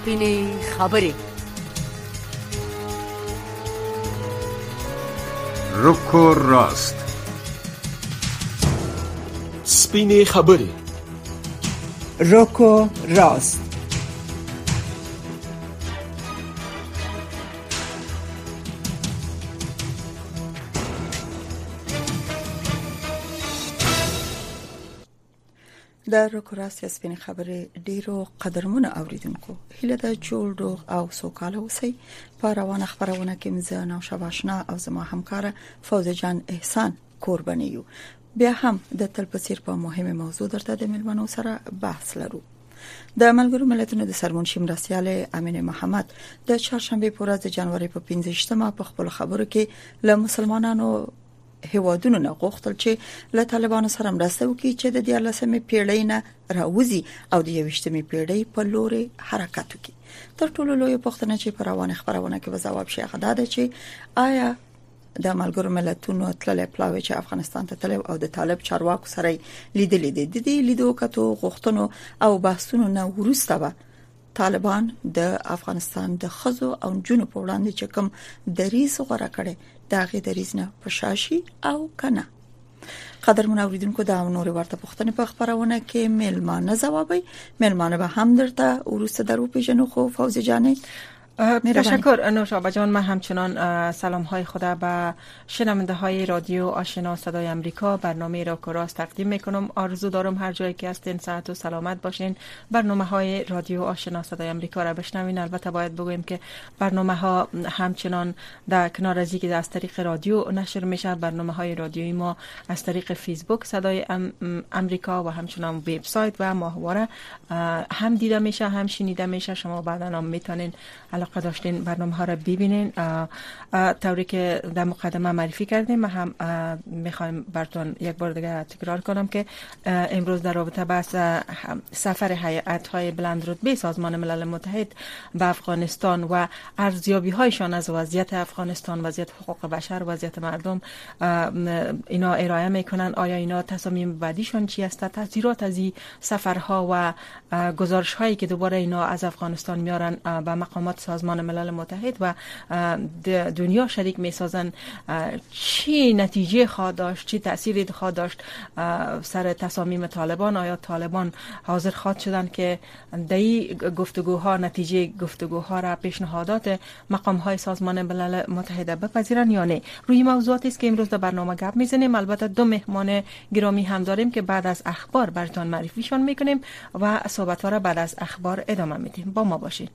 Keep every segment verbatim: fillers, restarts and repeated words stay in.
سپینې خبرې. روکو راست. سپینې خبرې. روکو راست. د روکو راست سپینې خبرې ډیرو قدرمنو اوریدونکو هیله ده جوړ روغ او سوکاله اوسئ. په روانه خبرونه کې مزه نو شباشنا او زما همکار فوزه جان احسان قرباني یو. بیا هم د تل په څیر په مهمه موضوع درته د ملمنو سره بحث لرو. د ملګرو ملتونو د سرمنشي مرستیال امین محمد د چهارشنبه په ورځ د جنوري په پنځه په خپل خبرو کې له مسلمانانو هیوادونو نه غوښتل چې له طالبانو سره مرسته وکړي چې د دیارلسمې پیړۍ نه راوځي او د یوویشتمې پیړۍ په لور حرکت وکړي. تر ټولو لوی پوښتنه چې پر روانه خبرونه کې وځواب شي هغه ده چې آیا د ملګرو ملتونو تللې پلاوی چې افغانستان ته تلو او د طالب چارواکو سره لیدلې دي د دې لیدو کتو غوښتنو او بحثونو نه ورسته به طالبان د افغانستان د خزو او جنو په وړاندې چې کوم دریز غوړه کړي داغه دریز نه پشاشي او کنه. قدرمن اوریدونکو دا نور ورته پوښتنه په خبرونه کې ملمانه جوابي ملمانه به هم درته ورسته درو پیژنو خو فوزی جانه. تشکر نوشابه جان. من همچنان سلام های خدا به شنونده های رادیو آشنا صدای امریکا برنامه را کراس تقدیم میکنم. آرزو دارم هر جایی که هستین صحت و سلامت باشین. برنامه های رادیو آشنا صدای امریکا را بشنوین. البته باید بگویم که برنامه ها همچنان در کنار از اینکه از طریق رادیو نشر میشه، برنامه های رادیویی ما از طریق فیسبوک صدای ام امریکا و همچنان وبسایت و ماهواره هم دیده میشه هم شنیده میشه. شما بعدا هم میتونین علاقه داشتین برنامه ها را ببینین. طوری که در مقدمه معرفی کردیم ما هم میخوایم براتون یک بار دیگه تکرار کنم که امروز در رابطه با سفر هیئت های بلند رتبه سازمان ملل متحد به افغانستان و ارزیابی هایشان از وضعیت افغانستان، وضعیت حقوق بشر، وضعیت مردم اینا ارائه میکنن. آیا اینا تصامیم بعدیشان چی است؟ تاثیرات از این سفرها و گزارش هایی که دوباره اینا از افغانستان میارن به مقامات سازمان ملل متحد و دنیا شریک میسازن چی نتیجه خواهد داشت، چی تأثیری خواهد داشت سر تصامیم طالبان؟ آیا طالبان حاضر خواهد شدن که دایی گفتگوها نتیجه گفتگوها را پیشنهادات مقام های سازمان ملل متحد بپذیرن یا نه؟ روی موضوعاتی است که امروز در برنامه گپ میزنیم. البته دو مهمان گرامی هم داریم که بعد از اخبار براتون معرفیشون میکنیم و صحبت ها را بعد از اخبار ادامه میدیم. با ما باشین.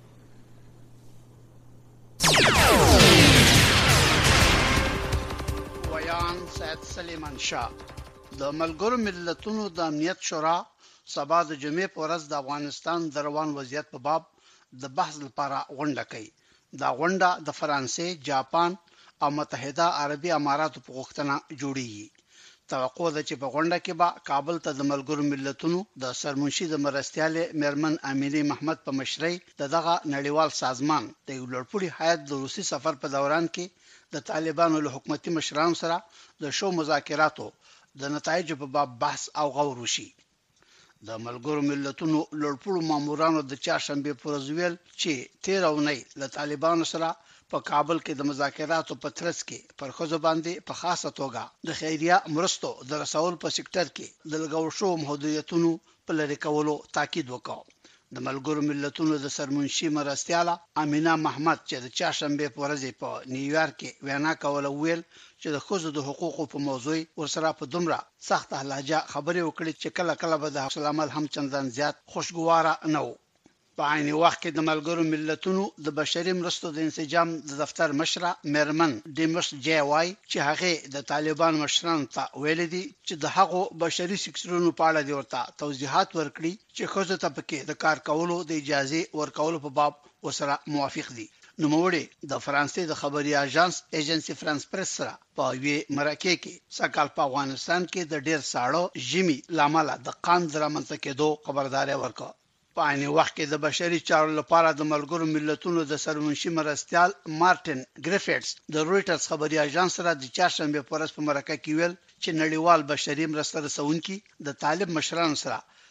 ویان سید سلیمان شاه د ملګرو ملتونو د امنیت شورا سبا د جمعې په ورځ د افغانستان د روان وضعیت په باب د بحث لپاره غونډه کوي. دا غونډه د فرانسې، جاپان او متحده عربي اماراتو په غوښتنه جوړیږي. توقع ده چې په غونډه کې به کابل ته د ملګرو ملتونو د سرمنشي د مرستیال میرمن امینه محمد په مشرۍ د دغه نړیوال سازمان د یو لوړپوړي هیئت د روسي سفر په دوران کې د طالبانو له حکومتي مشرانو سره د شو مذاکراتو د نتایجو په باب بحث او غور وشي. د ملګرو ملتونو لوړپوړو مامورانو د چهارشنبه په ورځ ویل چې تیر اونۍ له طالبانو سره په کابل کې د مذاکراتو په ترڅ کې پر خزو باندې په خاصه توګه د خیریه مرستو د رسول په سېکټر کې د لګول شو محدودیتونو په لری کولو تاکید وکړ. د ملګرو ملتونو د سرمنشي مرستیاله امینه محمد چې د چهارشنبه په ورځ په نیویارک کې وینا کوله ویل چې د خزو د حقوقو په موضوع ورسره په دومره سخت لهجه خبرې وکړي چې کله کله به د حوصله عمل هم چندان زیات خوشګواره نه و. په عین وخت کې د ملګرو ملتونو د بشري مرستو د انسجام د دفتر مشره میرمن ډیمس جی وای چې هغه د طالبان مشرانو ته ویل دي چې د هغو بشري سکتورونو په اړه د ورته توضیحات ورکړي چې خزو ته پکې د کار کولو د اجازه ورکولو په باب وسره موافق دي. نوموړي د فرانسې د خبري اژانس ایجنسی فرانس پریس سره په وی مرکه کې سکهال په افغانستان کې د ډیر ساړو ژمي لامل د قان درامنځته کېدو خبرداري ورکړه. په عین وخت کې د بشري چارو لپاره د ملګرو ملتونو د سرمنشي مرستیال مارټن ګریفټس د رويټرز خبري اژانس سره د چهارشنبه په ورځ په مرکه کې ویل چې نړیوال بشري مرسته رسونکي د طالب مشرانو سره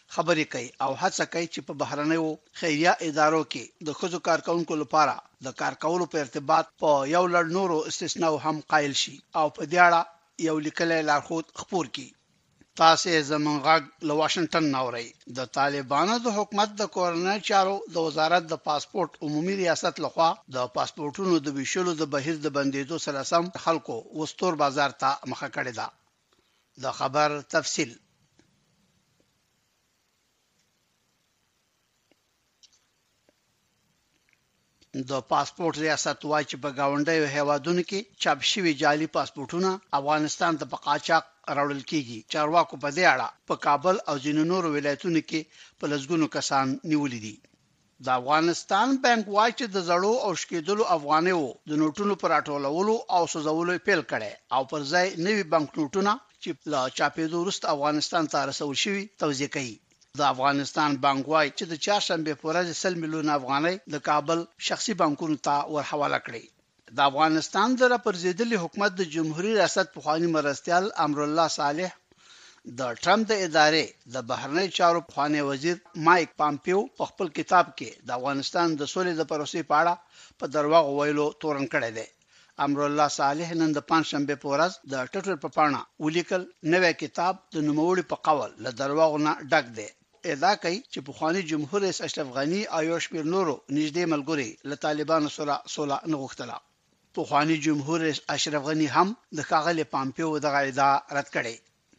خبرې کوي او هڅه کوي چې په بهرنیو خیریه ادارو کې د ښځو کارکونکو لپاره د کار کولو په ارتباط په یو لړ نورو استثناء هم قائل شي او په دې اړه یو لیکلی لارښود خپور کړي. تاسو زمونږ غږ له واشنگټن ناوړئ. د طالبانو د حکومت د کورنۍ چارو د وزارت د پاسپورت عمومي ریاست لخوا د پاسپورتونو د ویشلو د بهیر د بندیدو سره سم خلکو وستور بازار ته مخه کړې ده. د خبر تفصیل د پاسپورت ریاست وايي چې په گاونډیو هیوادونو کې چاپ شوي جعلي پاسپورتونه افغانستان ته په قاچاق راوړل کیږي. چارواکو په دې اړه په کابل او ځینو نورو ولایتونو کې په لږګونو کسان نیولې دي. د افغانستان بانک وايي چې د زړو او شکېدلو افغانیو د نوټونو پر راټولولو او سوزولو پیل کړي او پر ځای نوي بانک نوټونه چې لا چاپېدو وروسته افغانستان ته رسول شوي توزیع کوي. د افغانستان بانک وايي چې د چهارشنبه په ورځ سل میلیون افغانۍ د کابل شخصي بانکونو ته ورحواله کړي. د افغانستان د راپرزیدلي حکومت د جمهوریت ریاست پخوانی مرستیال امرالله صالح د ټرمپ د ادارې د بهرنی چارو پخوانی وزیر مایک پامپیو په خپل کتاب کې د افغانستان د سولې د پروسې په اړه په درواغ ویلو تورن کړی دی. امرالله صالح نن د پنځشنبه په ورځ د ټویټر په پاڼه ولیکل نوې کتاب د نوموړي په قول له درواغونو ډک دی. ادعا کوي چې پخوانی جمهور رئیس اشرف غنی او یو شمېر نورو نږدې ملګري له طالبانو سره سوله نه غوښتله. پخوانی جمهور رئیس اشرف غنی هم د ښاغلي پامپیو دغه ادعا رد کړې.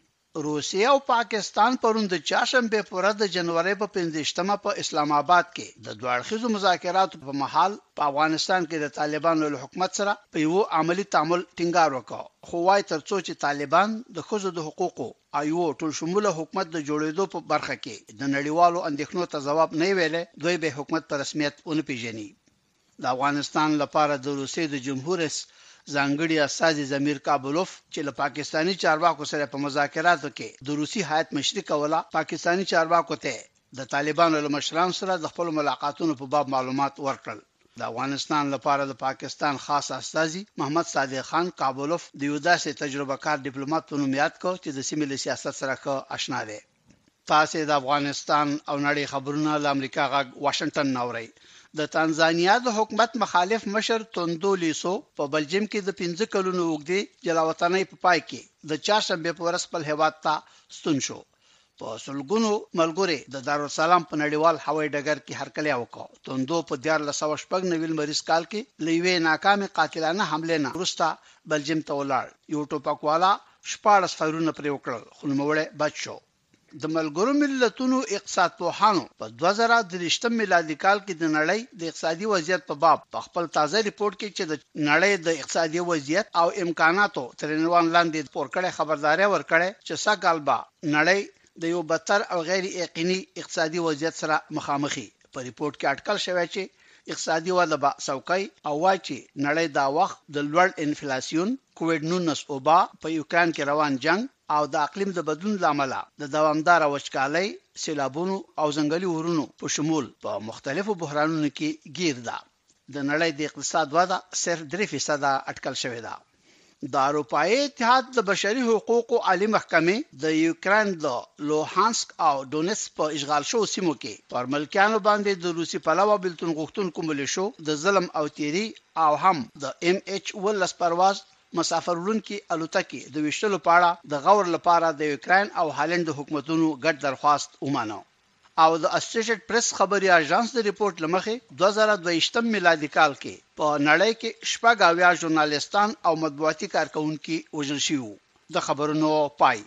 روسیه او پاکستان پرون د چهارشنبه په ورځ د جنوري په پنځشتمه په اسلام آباد کې د دوه اړخیزو مذاکراتو په محل په افغانستان کې د طالبانو له حکومت سره په یو عملی تعامل ټینګار وکړ. خو وايي ترڅو چې طالبان د ښځو د حقوقو ایو ټول شموله حکومت د جوړېدو په برخه کې د نړیوالو اندېښنو ته ځواب نه ویلې، دوی به حکومت په رسمیت ونه پیژني. د افغانستان لپاره د روسیې د جمهور رئیس ځانګړي استازي زمیر کابلوف چې له پاکستانی چارواکو سره په مذاکراتو کې د روسي هیئت مشري کوله، پاکستانی چارواکو ته د طالبانو له مشرانو سره د خپل ملاقاتونو په باب معلومات ورکړل. د افغانستان لپاره د پاکستان خاص استازي محمد صادق خان کابلوف د یو داسې تجربه کار ډیپلوماټ په نوم یاد کړ چې د سیمې له سیاست سره ښه آشنا دی. تاسو د افغانستان او نړۍ خبرونه له امریکا غږ واشنگټن ناوړئ. د تانزانیا د حکومت مخالف مشر توندو لیسو په بلجیم کې د پنځه کلونو وګړي جلاوطنۍ په پای کې د چهارشنبه په ورځ خپل هیواد ته ستون شو. په سلګونو ملګري د دارالسلام په نړیوال هوایي ډګر کې هرکلی وکړ. توندو په دیارلس سوه شپږ نوي مریض کال کې له یوې ناکامې قاتلانه حملې نه وروسته بلجیم ته ولاړ. یو ټوپکوالا شپاړس فایرونه پرې وکړل خو نوموړی بچ شو. د ملګرو ملتونو اقتصاد پوهانو په دوه زره درویشتم میلادي کال کې د نړۍ د اقتصادي وضعیت په باب په خپل تازه ریپورت کې چې د نړۍ د اقتصادي وضعیت او امکاناتو تر عنوان لاندې پور کړې خبرداري ورکړې چې سږکال به نړۍ د یو بدتر او غیر یقیني اقتصادي وضعیت سره مخامخي. په ریپورت کې اټکل شوی چې اقتصادي وده به څوکۍ او وايي چې نړۍ دا وخت د لوړ انفلیسیون، کووډ نولس وبا، په یوکران کې روان جنگ او د اقلیم د بدلون لامل د دوامدار وچکالۍ، سیلابونو او ځنګلي ورونو په شمول په مختلفو بحرانونو کې گیر ده. د نړۍ د اقتصاد وده صرف درې فیصد اټکل شوې ده. د اروپایي اتحاد د بشري حقوقو عالی محکمې د یوکران د لوهانسک او ډونیټسک په اشغال شوو سیمو کې پر ملکیانو باندې د روسي پلوه بلتون غوښتونکو ملیشو د ظلم او تیری او هم د ام ایچ ولس پرواز مسافر وړونکي الوتکې د ویشتلو په اړه د غور لپاره د یوکران او هالند د حکومتونو ګډ درخواست ومانه. او د اسوسییټډ پریس خبري اژانس د ریپورت لمخې دوه زره دوهشتم میلادي کال کې په نړۍ کې شپږ اویا ژورنالیستان او مطبوعاتي کارکونکي وژل شوي. د خبرونو پای.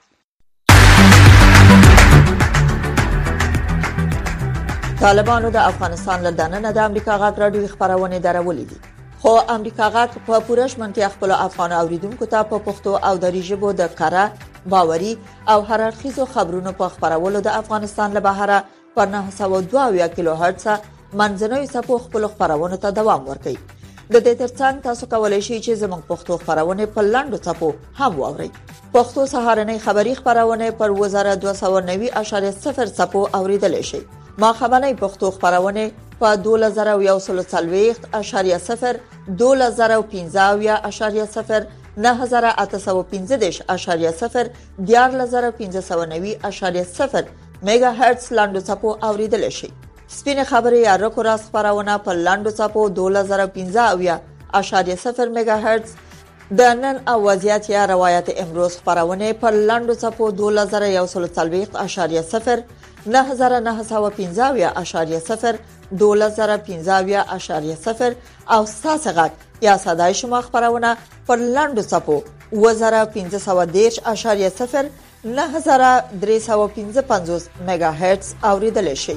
طالبانو د افغانستان له دننه د امریکا غږ راډیو خبرونه درولې دي، خو امریکا غږ په پوره شمنتیا خپل افغان اوریدونکو ته په پښتو او دری ژبه د کره، باوري او هر اړخیزو خبرونو په خبرولو د افغانستان له بهره په نهه سوه دوه اویا کیلو هرتز منځنوي څپو خپل خبرونه ته دوام ورکوي. د دې ترڅنګ تاسو کولی شئ چې زموږ پښتو خبرونه په لاندو څپو هم واورئ. پښتو سهارنۍ خبری خبرونه پر اووه زره دوه سوه نوي اعشاریه صفر څپو اوریدل شي. ما خبرنۍ پښتو خبرونه په دوه زره یو سل څلوېښت اعشاریه صفر، دوه زره پنځه اویا اعشاریه صفر، نه زره اته سوه پنځه دېرش اعشاریه صفر، دیارلس زره پنځه سوه نوي اعشاریه صفر میگا هرتز لاندو چپو اوریدل شي. سپینې خبرې یا رکو راس خبرونه په لاندو چپو دوه زره پنځه اویا اشاریه صفر میگا هرتز، د نن او وضعیت یا روایت امروز خبرونه په لاندو چپو دوه زره یو سل څلوېښت اشاریه صفر، نه زره نه سوه پنځه اویا اشاریه صفر، دوه زره پنځه اویا اشاریه صفر او ستاسو غږ یا صداي شما خبرونه په لاندو چپو اوه زره پنځه سوه دېرش اشاریه صفر، نه زره درې سوه پنځه پنځوس میگا هرتز اوریدل شي.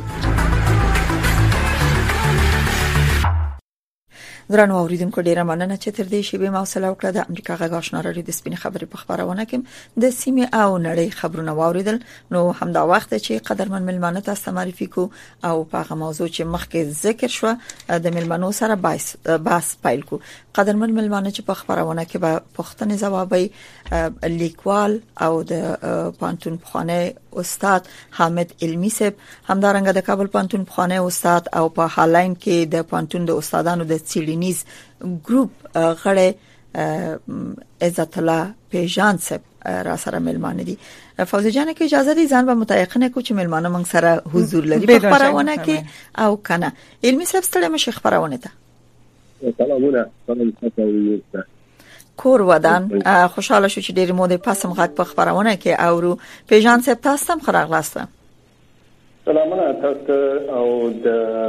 درنو اوریدونکو ډیره مننه چې تر دې شیبې موصله وکړه. د امریکا غږ آشنا رادیو د سپین خبرې په خبرونه کې د سیمې او نړۍ خبرونه واوریدل. نو همدا وخت چې قدرمن ملمانه تاسو معرفي کو او په هغه موضوع چې مخکې ذکر شو د ملمنو سره بحث بحث پیل کو. قدرمن ملمانه چې په خبرونه کې به پوښتنې ځوابي لیکوال او د پانتون پخوانی استاد حامد علمی صاحب، همدارنګه د کابل پانتون پخوانی استاد او په حالین کې د پانتون د استادانو د څیړنیز ګروپ غړي عزت الله پیژان صاحب را سره ملمانه دي. فوزي جان کې اجازه دي ځان به متيقنه کو چې ملمانه موږ سره حضور لري په خبرونه کې او کنه. علمی صاحب ستړي مشه خبرونه ته سلامونه. سلام کور ودان خوشاله شو چې ډېر موده پسم غږ په خبرونه کې اورو. پیژان صاحب تاسو هم خراغلاست. سلامونه تاسو او د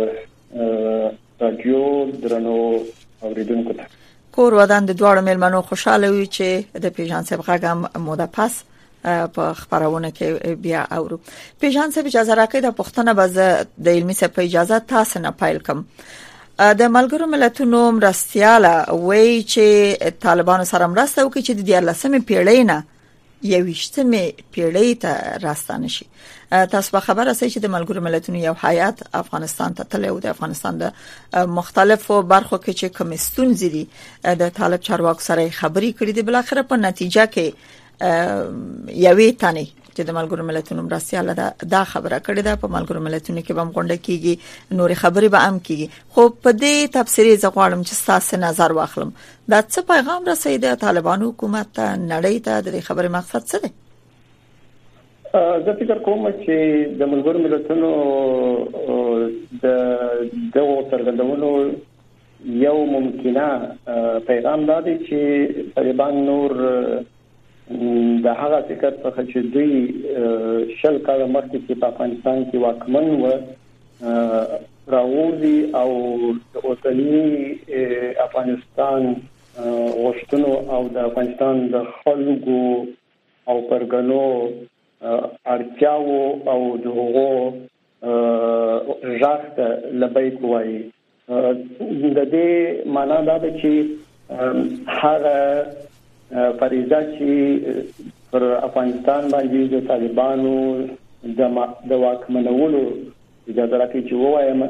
رادیو درنو اوریدونکو ته. کور ودان د دوړو ملمنو خوشاله وي چې د پیژان صاحب غږ هم موده پس په خبرونه کې بیا اورو. پیژان صاحب اجازه راکړئ د پښتنه باز د علمي صاحب په اجازه تاسو نه پایل کوم. د ملګرو ملتونو مرستياله وایي چې طالبانو سره مرسته وکړي چې د دیارلسمې پیړۍ نه یویشتمې پیړۍ ته راستانه شي. تاسو به خبر اوسئ چې د ملګرو ملتونو یو هیئت افغانستان ته تللی و. د افغانستان د مختلفو برخو کې چې کوم ستونزې دي د طالب چارواکو سره خبرې کړې دي. بل اخر په نتیجه کې یوې تنه چې د ملګرو ملتونو مرستياله دا, دا خبره کړې ده. په ملګرو ملتونو کې به غونډه کیږي، نور خبرې به هم کیږي. خو په دې تفسیري زغوالم چې تاسو نظر واخلم دا څه پیغام رسېږي د طالبانو حکومت ته، نړۍ ته د خبرې مقصد څه دی؟ زه فکر کوم چې د ملګرو ملتونو د دغه څرګندونو یو ممکنه پیغام دا دی چې طالبان نور د هغه فکر څخه چې دوی شل کاله مخکې په افغانستان کې واکمن و راوځي او د اوسنی افغانستان غوښتنو او د افغانستان د خلکو او پرګنو اړتیاو او دغه ځخته لبای کوي. د دې معنا دا ده چې هغه فریضه چې پر افغانستان باندې د طالبانو د واکمنولو اجازه راکړي چې وایم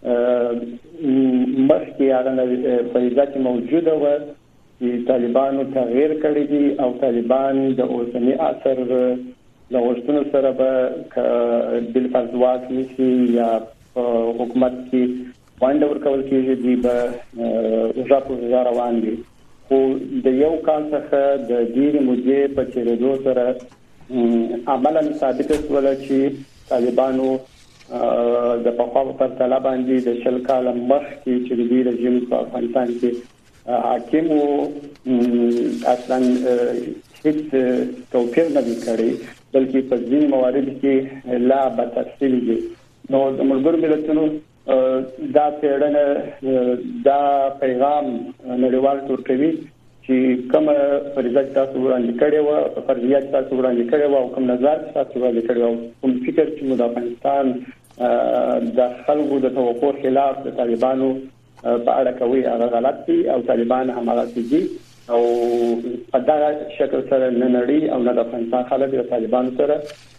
مخکې هغه فریضه چې موجوده و چې طالبانو تغییر کړی دي او طالبان د اوسنی اثر د غوښتنو سره به بل فرض واک نشي یا حکومت کې باندې ورکول کېږي دی به ځاپو روان دي. خو د یو کال څخه د ډېر مودې په تیریدو سره عملاً ثابت شول چې طالبانو د پخوا په پرتله باندې د شل کال مخکې چې د دې رژیم په افغانستان کې حاکم او اصلاً هیڅ توپیر نه دی کړی، بلکې په ځینې موارد کې لا بدترسیل دي. نو د ملګرو ملتونو دا پیړنه دا پیغام نړیوال تور کوي چې کومه فریضه تاسو وړاندې کړې و، فرضیات تاسو وړاندې کړې و او کوم نظر تاسو وړاندې کړی و، کوم فکر چې د افغانستان د خلکو د توقع خلاف د طالبانو په اړه کوي هغه غلط دي او طالبان هم غلط دي او په دا شکل سره نه نړۍ او نه د افغانستان خلک د طالبانو سره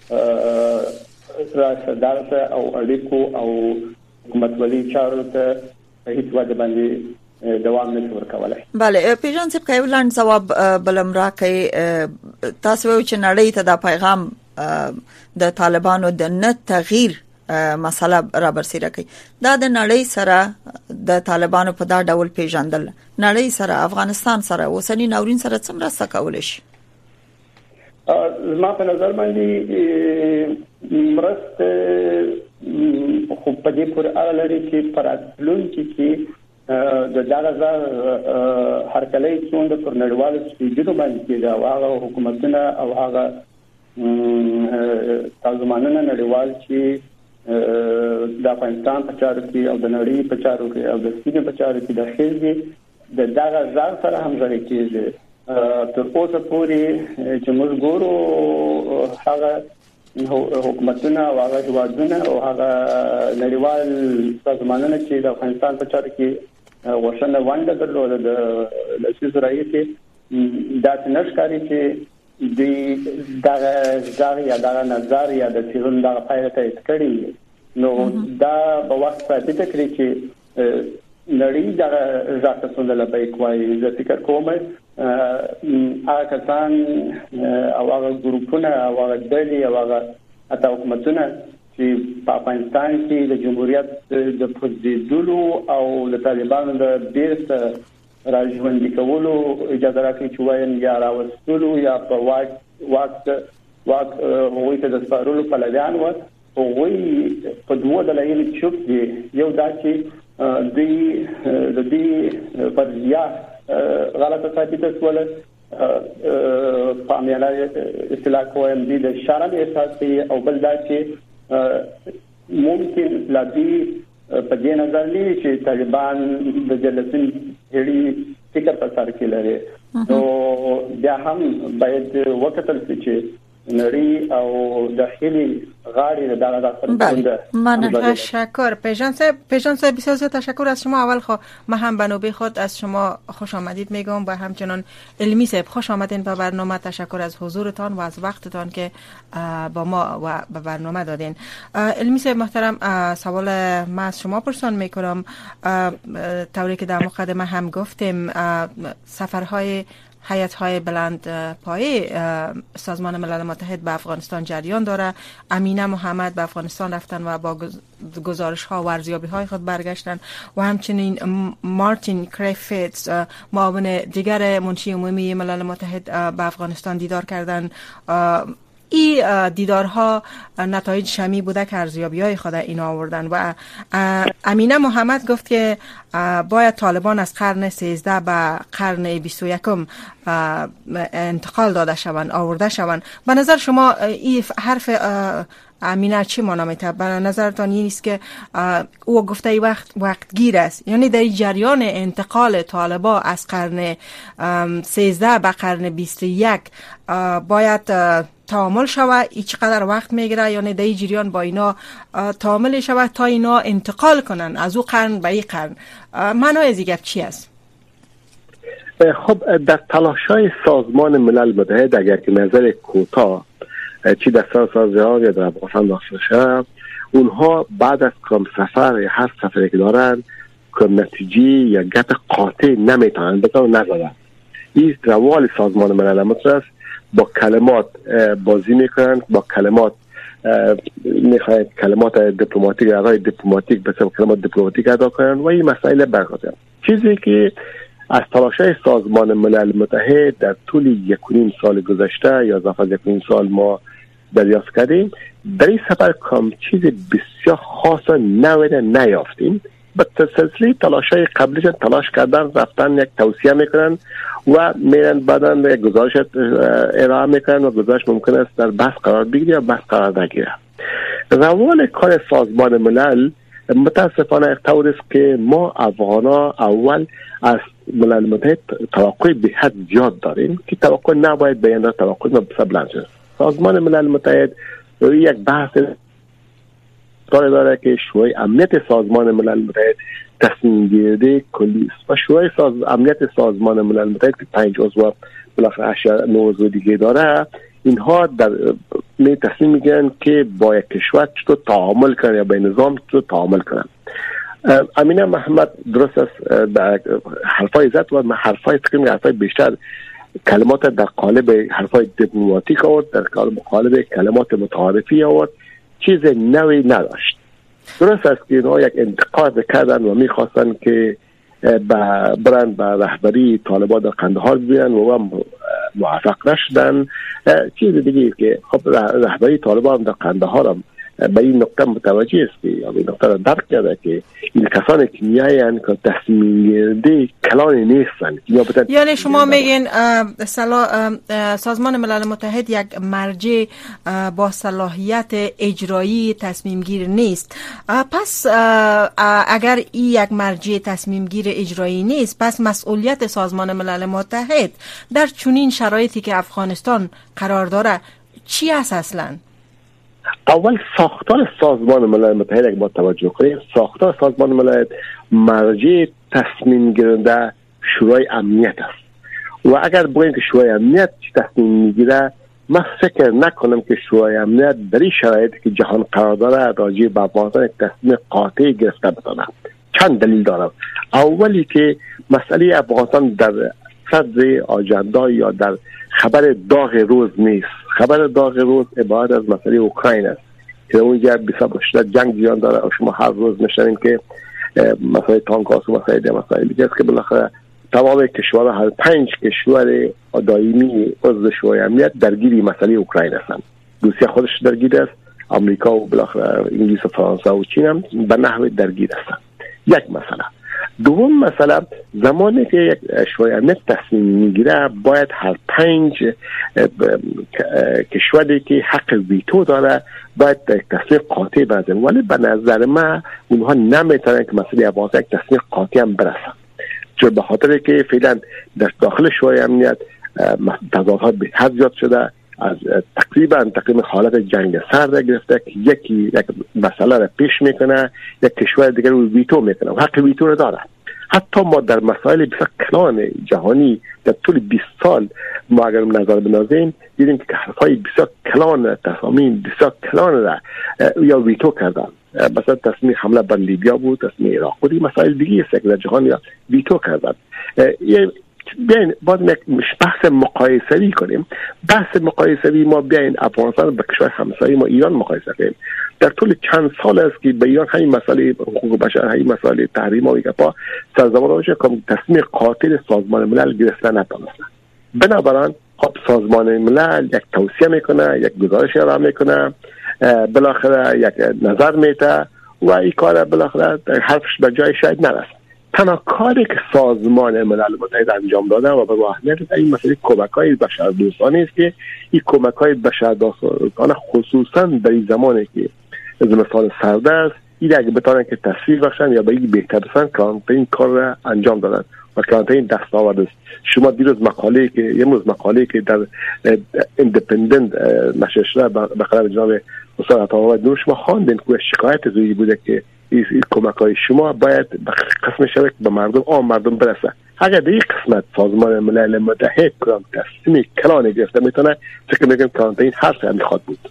راځي او اړیکو او حکومت ولی چارو ته هیڅ وجه باندې دوام نه ورکولای. بله پیژان صاحب کوي لاند جواب بلم راکې تاسو وایئ چې نړۍ ته دا پیغام د طالبانو د نه تغییر مسله را برسېره کوي. دا د نړۍ سره د طالبانو په دا ډول پیژندل نړۍ سره افغانستان سره اوسنی ناورین سره څومره څه کول شي؟ زما په نظر باندې مرسته خو په دې پورې اړه لري چې پر اصلونکي کې د دغه ځای هرکلی څومره پر نړیوالو سټیجونو باندې کېږي او هغه حکومتونه او هغه سازمانونه نړیوال چې د افغانستان په چارو کې او د نړۍ په چارو کې او د سیمې په چارو کې داخل دي د دغه ځای سره همغږي کېږي. تر اوسه پورې چې موږ ګورو هغه حکومتونه او هغه هیوادونه او هغه نړیوال سازمانونه چې د افغانستان په چارو کې غوښنه ونده درلوده د لسیز رئیس دا نشکاري چې د دغه ځای یا دغه نظر یا د سیرون دغه پایله ته کړی نو دا په وخت ثابت کړی چې نړۍ دغه ځکه څنګه لبای کوي زه فکر کوم هغه کسان او هغه ګروپونه او هغه ډلې او هغه اته حکومتونه چې په افغانستان کې د جمهوریت د پوزیدلو او د طالبانو د بیرته راژوندي کولو اجازه راکړي چې وایم یا راوستلو یا په واک واک واک هغوی ته د سپارلو پلویان و هغوی په دوه دلایلو چوپ دي. یو دا چې دوی د دې فرضیه غلطه ثابته شوله په عملیات اصلاح کوم دي د شرم اساسي او بل دا چې ممکن لا دي په دې نظر لري چې طالبان د جلسین هړي فکر په سر کې لري نو بیا هم باید وکتل چې نری او داخلی غاری دغه دغه من تشکر پیژان صاحب. پیژان صاحب بسیار زیاد تشکر از شما. اول خو من هم به نوبه خود از شما خوش آمدید میگم و همچنان علمی صاحب خوش آمدین به برنامه. تشکر از حضورتان و از وقتتان که با ما و به برنامه دادین. علمی صاحب محترم سوال من از شما پرسان میکنم طوری که در مقدمه هم گفتیم سفرهای هیئت‌های بلند پایه سازمان ملل متحد به افغانستان جریان داره. امینه محمد به افغانستان رفتن و با گزارش‌ها و ارزیابی‌های خود برگشتن و همچنین مارتین کریفتس معاون دیگر منشی عمومی ملل متحد به افغانستان دیدار کردن. این دیدارها نتایج شمی بوده که ارزیابی‌های خود اینا آوردن و امینه محمد گفت که باید طالبان از قرن سیزده به قرن بیست و یکم انتقال داده شوند، آورده شوند. به نظر شما این حرف امینه چی معنا می‌کنه؟ به نظرتان این است که او گفته ای وقت وقت گیر است، یعنی در جریان انتقال طالبان از قرن سیزده به قرن بیست و یک باید تعامل شود؟ ای چقدر وقت میگیره؟ یعنی در جریان با اینا تعامل شود تا اینا انتقال کنن از او قرن به این قرن؟ معنای از این گپ چی است؟ خب در تلاش‌های سازمان ملل متحد اگر که نظر کوتاه چی در سازمان ها یا در افغانستان داشته شد، اونها بعد از کم سفر یا هر سفری که دارن کم نتیجه یا گپ قاطع نمیتونن بکنن نزدن. این روال سازمان ملل متحد است. با کلمات بازی میکنن، با کلمات میخواهند کلمات دیپلماتیک ادای دیپلماتیک بسیار کلمات دیپلماتیک ادا کنن و این مسائل برخواسته. چیزی که از تلاش‌های سازمان ملل متحد در طول یک و نیم سال گذشته یا ظرف از یک و نیم سال ما دریافت کردیم، در این سفر کم چیز بسیار خاص نویده نیافتیم. به سلسله تلاش‌های قبلیش تلاش کردن رفتن یک توصیه میکنن و میرن بعدن یک گزارش ارائه میکنن و گزارش ممکن است در بحث قرار بگیره یا بحث قرار نگیره. روال کار سازمان ملل متاسفانه اختیار است که ما افغانا اول از ملل متحد توقع به حد زیاد داریم که توقع نباید به اندازه توقع ما بلند شد. سازمان ملل متحد یک بحث داره داره که شورای امنیت سازمان ملل متحد تصمیم گیری کلی است و شورای ساز... امنیت سازمان ملل متحد که پنج عضو بالاخره هشت نه عضو دیگه داره، اینها در می تصمیم میگیرن که با یک کشور چطور تعامل کنن یا با نظام چطور تعامل کنن. امینه محمد درست است در حرفای زد و حرفای فکر حرفای بیشتر کلمات در قالب حرفای دیپلماتیک آورد، در قالب کلمات متعارفی آورد، چیز نوی نداشت. درست است که اینها یک انتقاد کردن و میخواستن که برند به رهبری طالبان در قندهار بیان و موفق نشدن. چیز دیگه که خب رهبری طالبان در قندهار هم به این نقطه متوجه است که یا به این نقطه درک کرده که این کسانی که میاین که تصمیم گیرنده کلان نیستن. یعنی شما میگین سازمان ملل متحد یک مرجع با صلاحیت اجرایی تصمیم گیر نیست. پس اگر این یک مرجع تصمیم گیر اجرایی نیست، پس مسئولیت سازمان ملل متحد در چنین شرایطی که افغانستان قرار داره چی است اصلا؟ اول ساختار سازمان ملل متحد اگه با توجه کنیم، ساختار سازمان ملل مرجع تصمیم گیرنده شورای امنیت است و اگر بگوییم که شورای امنیت تصمیم میگیره، من فکر نکنم که شورای امنیت در این شرایطی که جهان قرار داره راجع به افغانستان تصمیم قاطع گرفته بتونه. چند دلیل دارم. اولی که مسئله افغانستان در صدر آجندا یا در خبر داغ روز نیست. خبر داغ روز عبارت از مسئله اوکراین است که اونجا بسیار شدت جنگ جریان داره و شما هر روز میشنوید که مسئله تانک و مسئله دیگه مسائل دیگه است که بالاخره تمام کشورها، هر پنج کشور دائمی عضو شورای امنیت درگیری مسئله اوکراین هستند. روسیه خودش درگیر است، آمریکا و بالاخره انگلیس و فرانسه و چین هم به نحو درگیر هستند. یک مسئله. دوم مسئله، زمانی که یک شورای امنیت تصمیم میگیره باید هر پنج کشوری که حق ویتو داره باید تصمیم قاطع بزنن، ولی به نظر من اونها نمیتونن که مسئله افغانستان یک تصمیم قاطع هم برسن، چون به خاطر که فعلا در داخل شورای امنیت تضادها بهتر زیاد شده، از تقریبا تقریبا حالت جنگ سرد گرفته که یکی یک مسئله را پیش میکنه، یک کشور دیگر رو ویتو میکنه و حق ویتو رو داره. حتی ما در مسائل بسیار کلان جهانی در طول بیست سال ما اگر نظر بنازیم دیدیم که حرفای بسیار کلان، تصامیم بسیار کلان را یا ویتو کردن. مثلا تصمیم حمله بر لیبیا بود، تصمیم عراق بود، مسائل دیگه است که در جهان یا ویتو کردن. بیاین باید بحث مقایسه‌ای کنیم. بحث مقایسه‌ای ما بیاین افغانستان با کشور همسایه ما ایران مقایسه کنیم. در طول چند سال است که به ایران همین مسئله حقوق بشر، همین مسئله تحریم و ایگپا سرزمان روشه که تصمیم قاطع سازمان ملل گرفته نتونسته. بنابراین خب سازمان ملل یک توصیه میکنه، یک گزارش ارائه میکنه، بالاخره یک نظر میده و این کار بالاخره حرفش به جای شاید نرسه. تنها کاری که سازمان ملل متحد انجام داده و به اهمیت این مسئله کمک‌های بشردوستانه است که این کمک‌های بشردوستانه خصوصا در این زمانی که زمستان سرد است، این اگه بتونن که تسریع بخشن یا به این بهتر بسن که این کار را انجام دادن و که این دستاورد است. شما دیروز مقاله که یه روز مقاله که در ایندیپندنت نشر شده به قلم جناب استاد عطاآباد نور شما خواندین که شکایت روی بوده که این کمک‌های شما باید به قسم شود به مردم عام مردم برسه. اگر در این قسمت سازمان ملل متحد کدام تصمیم کلان گرفته میتونه، فکر میکنم که این حرف هم میخواد بود.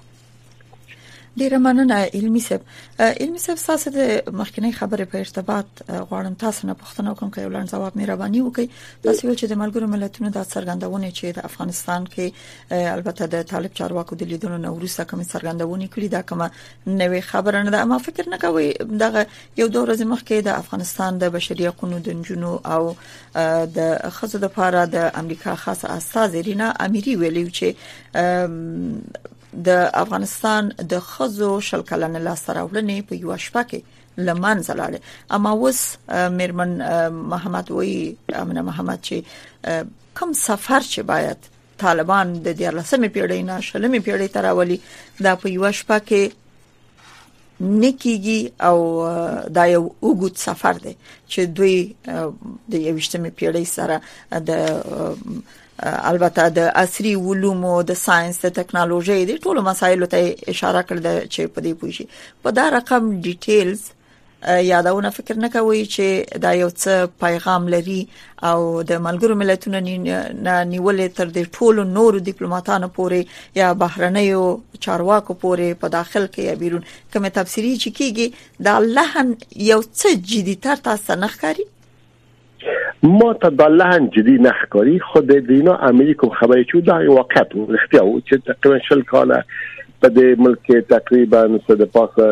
ډیره مننه علمي صاحب. علمي صاحب تاسو د مخکنی خبرې په ارتباط غواړم تاسو نه پوښتنه وکړم که یو لړ ځواب مهرباني وکړئ. تاسو ویل چې د ملګرو ملتونو د څرګندونې چې د افغانستان کې البته د طالب چارواکو د لیدونو نو وروسته کوم څرګندونې کړې دا کومه نوې خبره نه ده، اما فکر نه کوي دغه یو دور ورځې مخکې د افغانستان د بشري حقوقو د نجونو او د خزو د لپاره د امریکا خاصه استاذ رینا امیری ویلي چې د افغانستان د خزو شل کلن لاسراوړنې په یو شپه کې لمن زلاله، اما اوس میرمن محمد وی امنه محمد چې کوم سفر چې باید طالبان د دیارلسمې پیړۍ نه شلمې پیړۍ تر اولي دا په یو شپه کې نکیږي او دا یو اوږد سفر دی چې دوی د یوشتمې پیړۍ سره د البته د عصري علومو د ساينس د ټکنالوژي د ټولو مسایلو ته اشاره کړل چې په دې پوښي په دا رقم ډیټیلز یادونه فکر نه کوي چې دا یو څه پیغام لري او د ملګرو ملتونو نه نیولې تر دې ټولو نورو ډیپلوماټانو پورې یا بهرنیو چارواکو پورې په داخل کې یا بیرون کومه تفسیری چې کیږي دا لهن یو څه جديتر تاسو نه ښکاري. ما تا دلهن جدی نخکاری خود دینا امریکا خبری چود در واقعیت و اختیار و چه تقریبا شل کاله بده ملک تقریبا صد پاس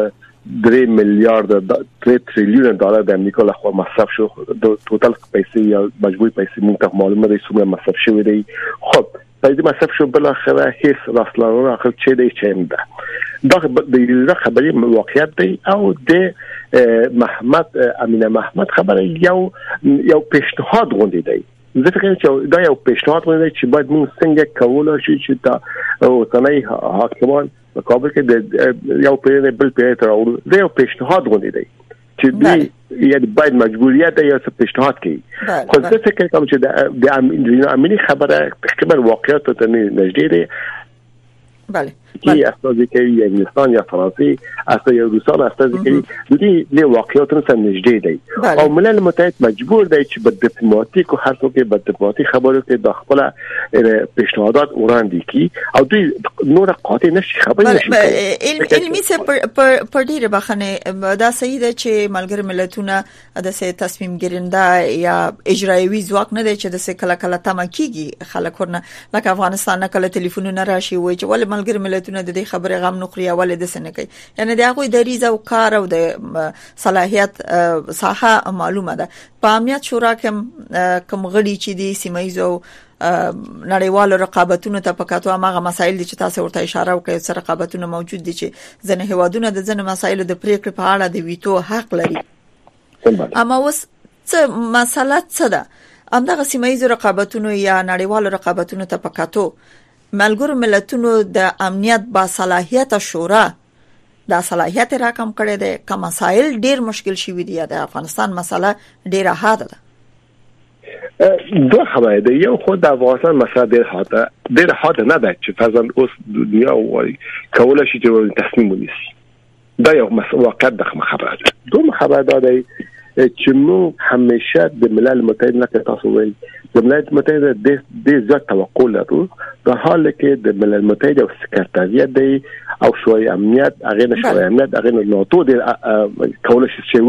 درې میلیارډ درې تریلیون ډالر د امریکا لخوا مصرف شو. د ټوټل پیسې یا مجموعي پیسې موږ ته معلومه ده څومره مصرف شوی دی. خب پیسې مصرف شو بل اخره هیڅ راسلانو اخر چې دی چې ده دا د خبرې واقعیت دی او د محمد امینه محمد خبره یو یو پیشنهاد غونډه دی. زه فکر کوم چې دا یو پیشنهاد غونډه چې باید موږ څنګه کولای شو چې دا اوسنۍ حاکمان په کابل کې د یو پیری بل پیری تر اورو دا یو پیشنهاد غونډه دی چې دی یعنی باید مجبوریت یا څه پیشنهاد کوي. خو زه فکر کوم چې د امینه خبره تقریبا واقعیت ته نږدې دی. بله کی استازی کوي یا انګلستان یا فرانسې اصلا یا روسان استازی کوي دوی له واقعیتونو سره نږدې دی او ملل متحد مجبور دی چې په دیپلوماتیک او هر څه کې په دیپلوماتیک خبرو کې د خپل پیشنهادات وړاندې کړي او دوی نور قاطع نشي خبرې نشي. علمي څه په ډیره بخنه دا صحیح ده چې ملګری ملتونه د سه تصمیم ګیرنده یا اجرایوي ځواک نه دی چې د سه کله کله تمه کیږي خلک ورنه لکه افغانستان نه کله ټلیفونونه راشي وای چې ول ملګری ملتونه د دې خبره غم نخري اول د سنه کوي یعنی دا غوي د ریزه او کار او د صلاحيت ساحه معلومه ده. په امنیت شورا کې کوم غړي چې دي سیمایزو نړیوالو رقابتونو ته پکاتو هغه مسایل دي چې تاسو ورته اشاره وکړئ سره رقابتونه موجود دي چې ځنه هوادونه د ځنه مسایل د پریکړې په اړه د ویټو حق لري. اما اوس څه مسله څه ده همدغه سیمایزو رقابتونو یا نړیوالو رقابتونو ته پکاتو ملګرو ملتونو د امنیت با صلاحیت شورا دا صلاحیت راکم کړي دي کوم مسایل ډیر مشکل شي وي د افغانستان مسله ډیره حاده ده. دوه خبره ده یو خو د افغانستان مسله ډیر حاده ډیر حاده نه ده چې فرضاً اوس دنیا وایي کولای شي چې تصمیم ونیسي دا یو واقعیت ده خبره ده. دوه خبره ده چې موږ همیشه د ملل متحد نه تاسو ویل د ملل متحد د دې ځکه توقع لرو په حال کې د ملل متحد او سکرټریات دی او شوي امنیت هغه نشوي امنیت هغه نوټو د کولای شي چې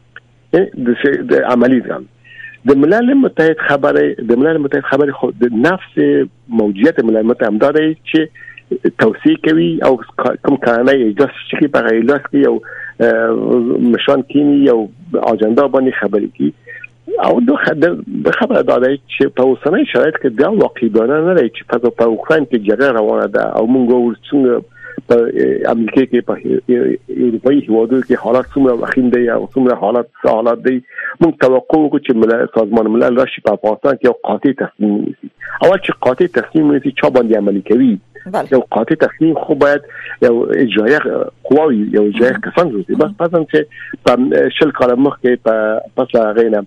وکړي د عملی ځان د ملل متحد خبره د ملل متحد خبره خو د نفس موجودیت ملل متحد امداري چې توصیه کوي او کوم کارنه اجازه شي په غیلاس کې او مشان کینی او اجندا باندې خبرې کی او دو خبره داده چې په اوسنۍ شرایط کې دا واقعیانه نه لري چې په په اوکراین کې جګړه روانه ده او موږ ورڅنګ په امریکا کې په اروپایي هیوادونو کې حالات څومره وخیم دي او څومره حالات حالات دي موږ توقع وکړو چې ملل سازمان ملل راشي په افغانستان کې یو قاطع تصمیم ونیسي. اول چې قاطع تصمیم ونیسي چا باندې عملي کوي یو قاطع تصمیم خو باید یو اجرایه قواوی یو اجرایه کسان روزي بس پسند چې په شل کال مخکې په پس غینه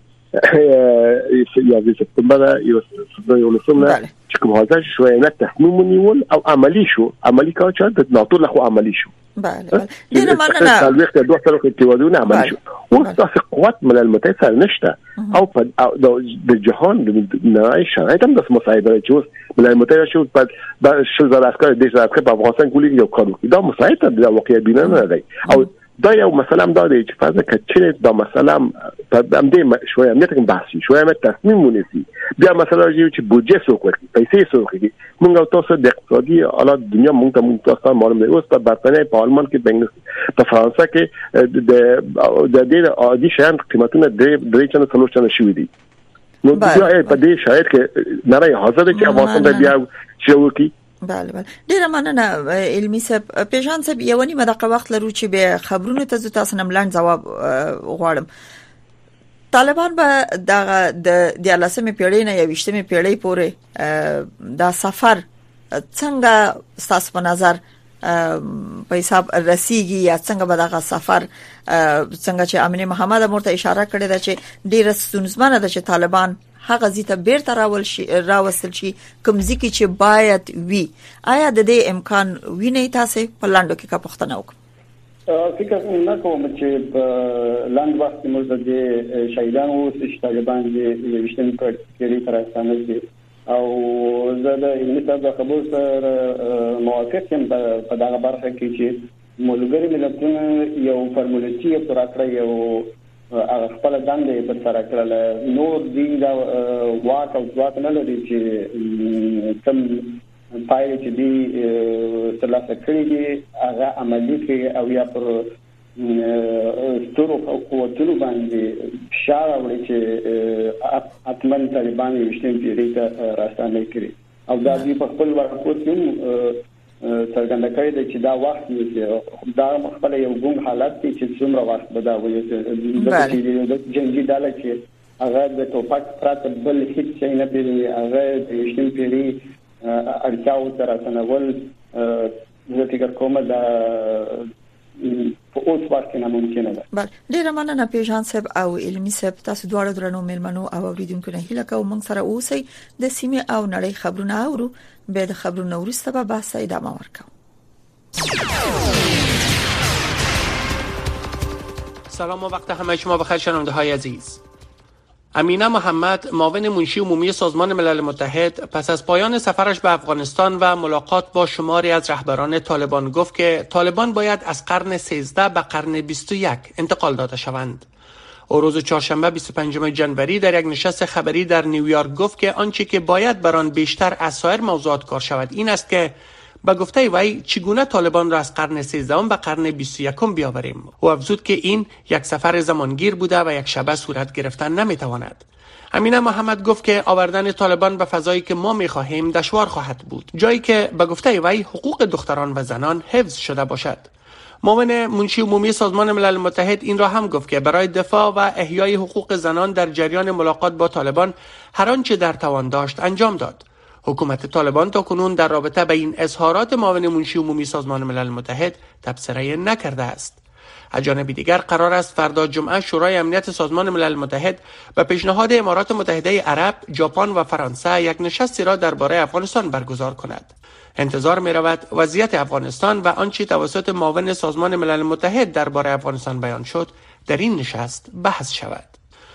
یا د سپتمبر یو یو لسمه چې کوم حاضر شوی نه تصمیم ونیول او عملی شو عملی کار چې د ناتو له خو عملی شو. بله بله ډیره مننه د وخت دوه سره کې تیودونه عملی شو او تاسو قوت ملل متحد سره نشته او د جهان د نړۍ شرایط هم د مصاحبه چې ملل متحد شو په شل زره عسكر د دې ځکه په افغانستان کې یو کار وکړي دا مصاحبه د واقعي بینه نه دی او دا یو مسله هم دا دی چې فرض کړئ دا مسله په همدې شويه امنیت کې بحثي شويه مت تصمیم ونیسي بیا مسله راځي چې بودجه څوک ورکړي پیسې څوک ورکړي موږ تاسو د اقتصادي حالات دنیا موږ ته موږ تاسو معلومه دی اوس په برتانیې په آلمان کې په په فرانسه کې د د دې عادي شیان قیمتونه د درې چنه څلور چنه شوي دي نو دا په دې شاید کې نه حاضر چې افغانستان بیا شوکي. بله بله ډیره مننه علمي صاحب. پیژان صاحب یو نیمه دقیقه وخت لرو چې به خبرونه ته تاسو نم لاند جواب غواړم. طالبان به د دیالسمې پیړۍ نه یوشتمې پیړۍ پورې دا سفر څنګه تاسو په نظر په حساب رسیږي یا څنګه به دا سفر څنګه چې امین محمد امر ته اشاره کړې ده چې ډیره ستونزمنه ده چې طالبان هغه ځیته بیرته راول شي راوستل شي کوم ځکه چې باید وی آیا د دې امکان ویني تاسو په لاندو کې کا پښتنه وکړه؟ فکر نه کوم چې په لاند وخت موږ د شهیدان او چې طالبان یې وشتنی کړي تر ستانه دي او زه د انتخاب قبول سره موافق یم په دغه برخه کې چې ملګری ملتونه یو فرمولټي پر اکړه یو هغه خپل دندې په سر کړل نو دی دا واک او ځواک نه لري چې تم پای چې دی ترلاسه کړی دی هغه عملي کې او یا پر ستورو قوتونو باندې فشار راوړي چې اتمن طالبان وشتم پیری ته راستانه کړي او دا دوی په خپل ورکو کې څرګنده کړی دی چې دا وخت یې دا خپل یو ګونګ حالت دی چې څومره وخت به دا وي د جنگي ډله چې هغه د ټوپک پرته بل هیڅ څه نه پیری هغه د وشتم پیری اړتیاو تر رسنول زه فکر کوم دا په اوس وخت کې ناممکن ده. بل ډیر مننه پیژان صاحب او علمي صاحب، تاسو دواړو درنو ملمنو او اوریدونکو نه هیله کوم موږ سره اوسئ د سیمه او نړۍ خبرونه اورو به د خبرونو وروسته به بحث ادامه ورکړو. سلام و وقت همه شما بخیر شنونده های عزیز. امینه محمد، معاون منشی عمومی سازمان ملل متحد، پس از پایان سفرش به افغانستان و ملاقات با شماری از رهبران طالبان گفت که طالبان باید از قرن سیزده به قرن بیست و یک انتقال داده شوند. او روز چهارشنبه بیست و پنجم ژانویه در یک نشست خبری در نیویورک گفت که آنچه که باید بر آن بیشتر از سایر موضوعات کار شود این است که به گفته وی چگونه طالبان را از قرن سیزدهم به قرن بیست و یکم بیاوریم. او افزود که این یک سفر زمانگیر بوده و یک شبه صورت گرفتن نمیتواند. امینه محمد گفت که آوردن طالبان به فضایی که ما میخواهیم دشوار خواهد بود، جایی که به گفته وی حقوق دختران و زنان حفظ شده باشد. معاون منشی عمومی سازمان ملل متحد این را هم گفت که برای دفاع و احیای حقوق زنان در جریان ملاقات با طالبان هر آنچه در توان داشت انجام داد. حکومت طالبان تا کنون در رابطه با این اظهارات معاون منشی عمومی سازمان ملل متحد تبصره نکرده است. از جانب دیگر قرار است فردا جمعه شورای امنیت سازمان ملل متحد به پیشنهاد امارات متحده عرب، ژاپن و فرانسه یک نشستی را درباره افغانستان برگزار کند. انتظار می رود وضعیت افغانستان و آنچه توسط معاون سازمان ملل متحد درباره افغانستان بیان شد در این نشست بحث شود.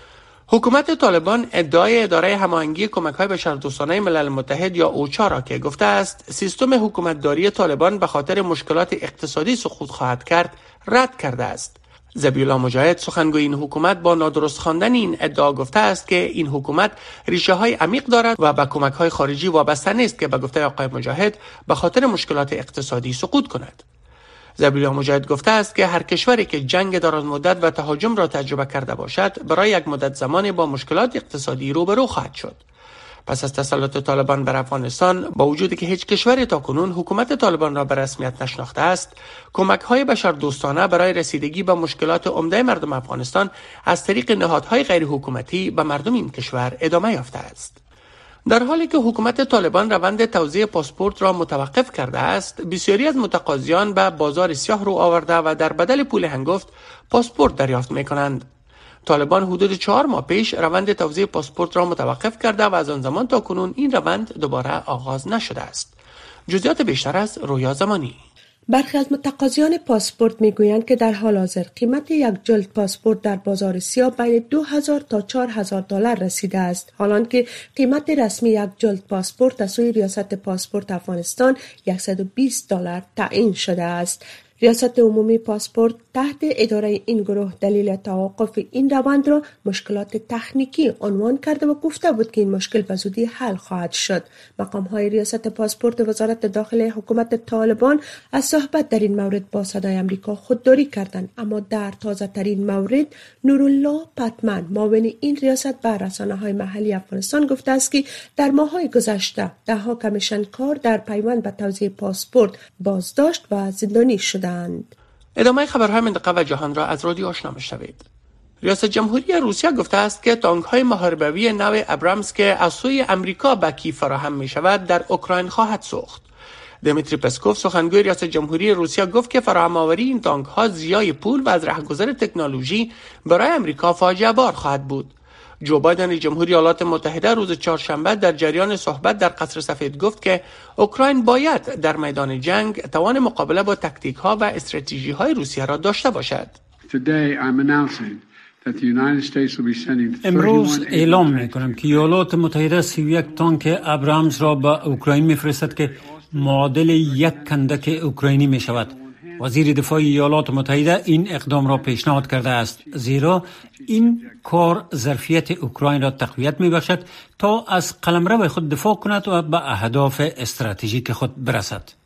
حکومت طالبان ادعای اداره هماهنگی کمک‌های بشردوستانه ملل متحد یا اوچا را که گفته است سیستم حکومتداری طالبان به خاطر مشکلات اقتصادی سقوط خواهد کرد رد کرده است. ذبیح الله مجاهد، سخنگوی این حکومت، با نادرست خواندن این ادعا گفته است که این حکومت ریشه‌های عمیق دارد و به کمک‌های خارجی وابسته نیست که به گفته آقای مجاهد به خاطر مشکلات اقتصادی سقوط کند. ذبیح الله مجاهد گفته است که هر کشوری که جنگ درازمدت و تهاجم را تجربه کرده باشد برای یک مدت زمان با مشکلات اقتصادی روبرو خواهد شد. پس از تسلط طالبان بر افغانستان، با وجودی که هیچ کشوری تاکنون حکومت طالبان را به رسمیت نشناخته است، کمک‌های بشردوستانه برای رسیدگی به مشکلات عمده مردم افغانستان از طریق نهادهای غیر حکومتی به مردم این کشور ادامه یافته است. در حالی که حکومت طالبان روند توزیع پاسپورت را متوقف کرده است، بسیاری از متقاضیان به بازار سیاه رو آورده و در بدل پول هنگفت پاسپورت دریافت می‌کنند. طالبان حدود چهار ماه پیش روند توزیع پاسپورت را متوقف کرده و از آن زمان تا کنون این روند دوباره آغاز نشده است. جزئیات بیشتر از رویا زمانی. برخی از متقاضیان پاسپورت میگویند که در حال حاضر قیمت یک جلد پاسپورت در بازار سیاه بین دو هزار تا چهار هزار دلار رسیده است، حالان که قیمت رسمی یک جلد پاسپورت از سوی ریاست پاسپورت افغانستان صد و بیست دلار تعیین شده است. ریاست عمومی پاسپورت تحت اداره این گروه دلیل توقف این روند را مشکلات تکنیکی عنوان کرده و گفته بود که این مشکل به زودی حل خواهد شد. مقام های ریاست پاسپورت وزارت داخله حکومت طالبان از صحبت در این مورد با صدای امریکا خودداری کردند، اما در تازه ترین مورد نورالله پتمن، معاون این ریاست، به رسانه های محلی افغانستان گفته است که در ماه های گذشته ده ها کمیشن کار در پیوند به توزیع پاسپورت بازداشت و زندانی شده. ادامه خبرهای منطقه و جهان را از رادیو آشنا می‌شنوید. ریاست جمهوری روسیه گفته است که تانک‌های محاربه‌ای نو ابرامس که از سوی آمریکا به کیف فراهم می‌شود در اوکراین خواهد سوخت. دمیتری پسکوف، سخنگوی ریاست جمهوری روسیه، گفت که فراهم‌آوری این تانک‌ها ضیاع پول و از رهگذر تکنولوژی برای آمریکا فاجعه بار خواهد بود. جو بایدن جمهوری ایالات متحده روز چهارشنبه در جریان صحبت در قصر سفید گفت که اوکراین باید در میدان جنگ توان مقابله با تاکتیک‌ها و استراتژی‌های روسیه را داشته باشد. امروز اعلام می‌کنم که ایالات متحده سی و یک تانک ابرامز را به اوکراین می‌فرستد که معادل یک کندک اوکراینی می‌شود. وزیر دفاع ایالات متحده این اقدام را پیشنهاد کرده است، زیرا این کار ظرفیت اوکراین را تقویت می‌بخشد تا از قلمرو خود دفاع کند و به اهداف استراتژیک خود برسد.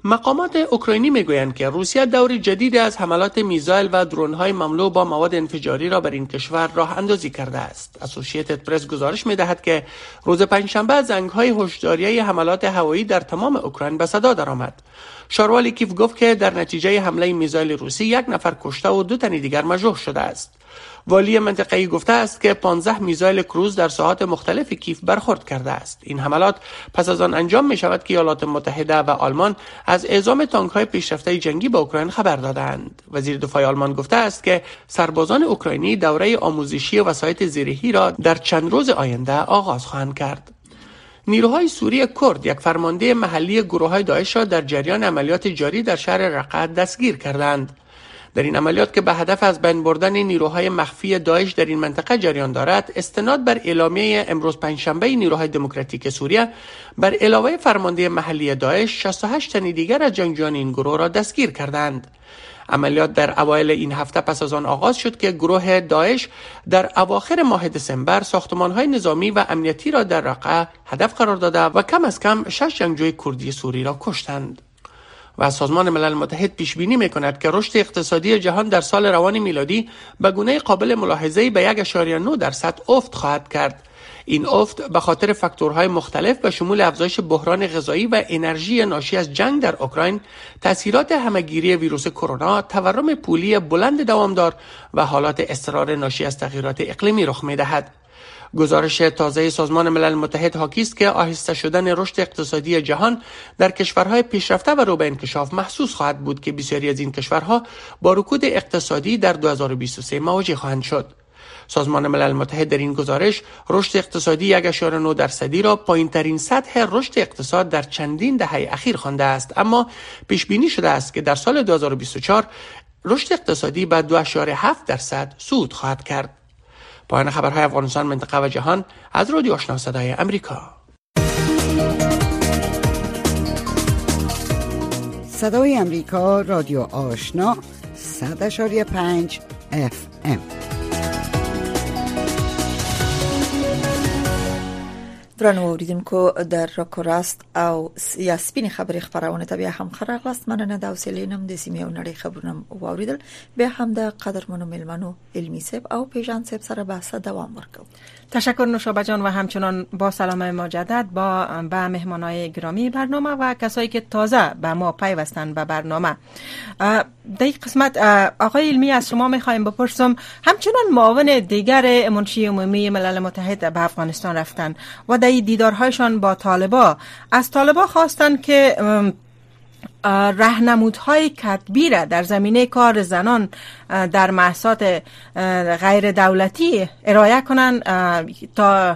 مقامات اوکراینی میگویند که روسیه دور جدیدی از حملات میزایل و درون‌های مملو با مواد انفجاری را بر این کشور راه اندازی کرده است. اسوسییتد پرس گزارش می‌دهد که روز پنجشنبه زنگ‌های هشداریه حملات هوایی در تمام اوکراین به صدا درآمد. شاروالی کیف گفت که در نتیجه حمله میزایل روسی یک نفر کشته و دو تن دیگر مجروح شده است. والی منطقه‌ای گفته است که پانزده میزایل کروز در ساحات مختلف کیف برخورد کرده است. این حملات پس از آن انجام می شود که ایالات متحده و آلمان از اعزام تانک‌های پیشرفته جنگی به اوکراین خبر دادند. وزیر دفاع آلمان گفته است که سربازان اوکراینی دوره آموزشی وسایط زیرهی را در چند روز آینده آغاز خواهند کرد. نیروهای سوری کرد یک فرمانده محلی گروه‌های داعش را در جریان عملیات جاری در شهر رقه دستگیر کردند. در این عملیات که به هدف از بین بردن نیروهای مخفی داعش در این منطقه جریان دارد، استناد بر اعلامیه امروز پنجشنبه نیروهای دموکراتیک سوریه بر علاوه فرمانده محلی داعش شصت و هشت تن دیگر از جنگجویان این گروه را دستگیر کردند. عملیات در اوایل این هفته پس از آن آغاز شد که گروه داعش در اواخر ماه دسامبر ساختمان‌های نظامی و امنیتی را در رقه هدف قرار داده و کم از کم شش جنگجوی کردی سوری را کشتند. و سازمان ملل متحد پیش بینی می‌کند که رشد اقتصادی جهان در سال روان میلادی به گونه قابل ملاحظه‌ای به یک و نه درصد افت خواهد کرد. این افت به خاطر فاکتورهای مختلف به شمول افزایش بحران غذایی و انرژی ناشی از جنگ در اوکراین، تاثیرات همه‌گیری ویروس کرونا، تورم پولی بلند دوامدار و حالات اضطرار ناشی از تغییرات اقلیمی رخ می‌دهد. گزارش تازه سازمان ملل متحد حاکی است که آهسته شدن رشد اقتصادی جهان در کشورهای پیشرفته و رو به انکشاف محسوس خواهد بود که بسیاری از این کشورها با رکود اقتصادی در دو هزار و بیست و سه مواجه خواهند شد. سازمان ملل متحد در این گزارش رشد اقتصادی یک و نه درصدی را پایین‌ترین سطح رشد اقتصاد در چندین دهه اخیر خوانده است، اما پیش بینی شده است که در سال دو هزار و بیست و چهار رشد اقتصادی به دو و هفت درصد صعود خواهد کرد. پایان خبرهای افغانستان، منطقه و جهان از رادیو آشنا صدای امریکا. صدای امریکا، رادیو آشنا، صد و پنج اف ام. درنو اوریدونکو در راکو راست او یا سپین خبری خبرونه ته بیا هم خراغلاست. مننه د اوسلینم د سیمه او نړۍ خبرونه واوریدل. بیا هم د قدرمنو ملمنو علمی سیب او پیجان سیب سره بحث دوام ورکو. تشکر نوشابه جان و همچنان با سلام مجدد با به مهمانای گرامی برنامه و کسایی که تازه به ما پیوستن به برنامه. در این قسمت آقای علمی از شما میخوایم بپرسم، همچنان معاون دیگر منشی عمومی ملل متحد به افغانستان رفتن و در دیدارهایشان با طالبا از طالبا خواستن که راهنمودهای کتبی را در زمینه کار زنان در مؤسسات غیر دولتی ارائه کنن تا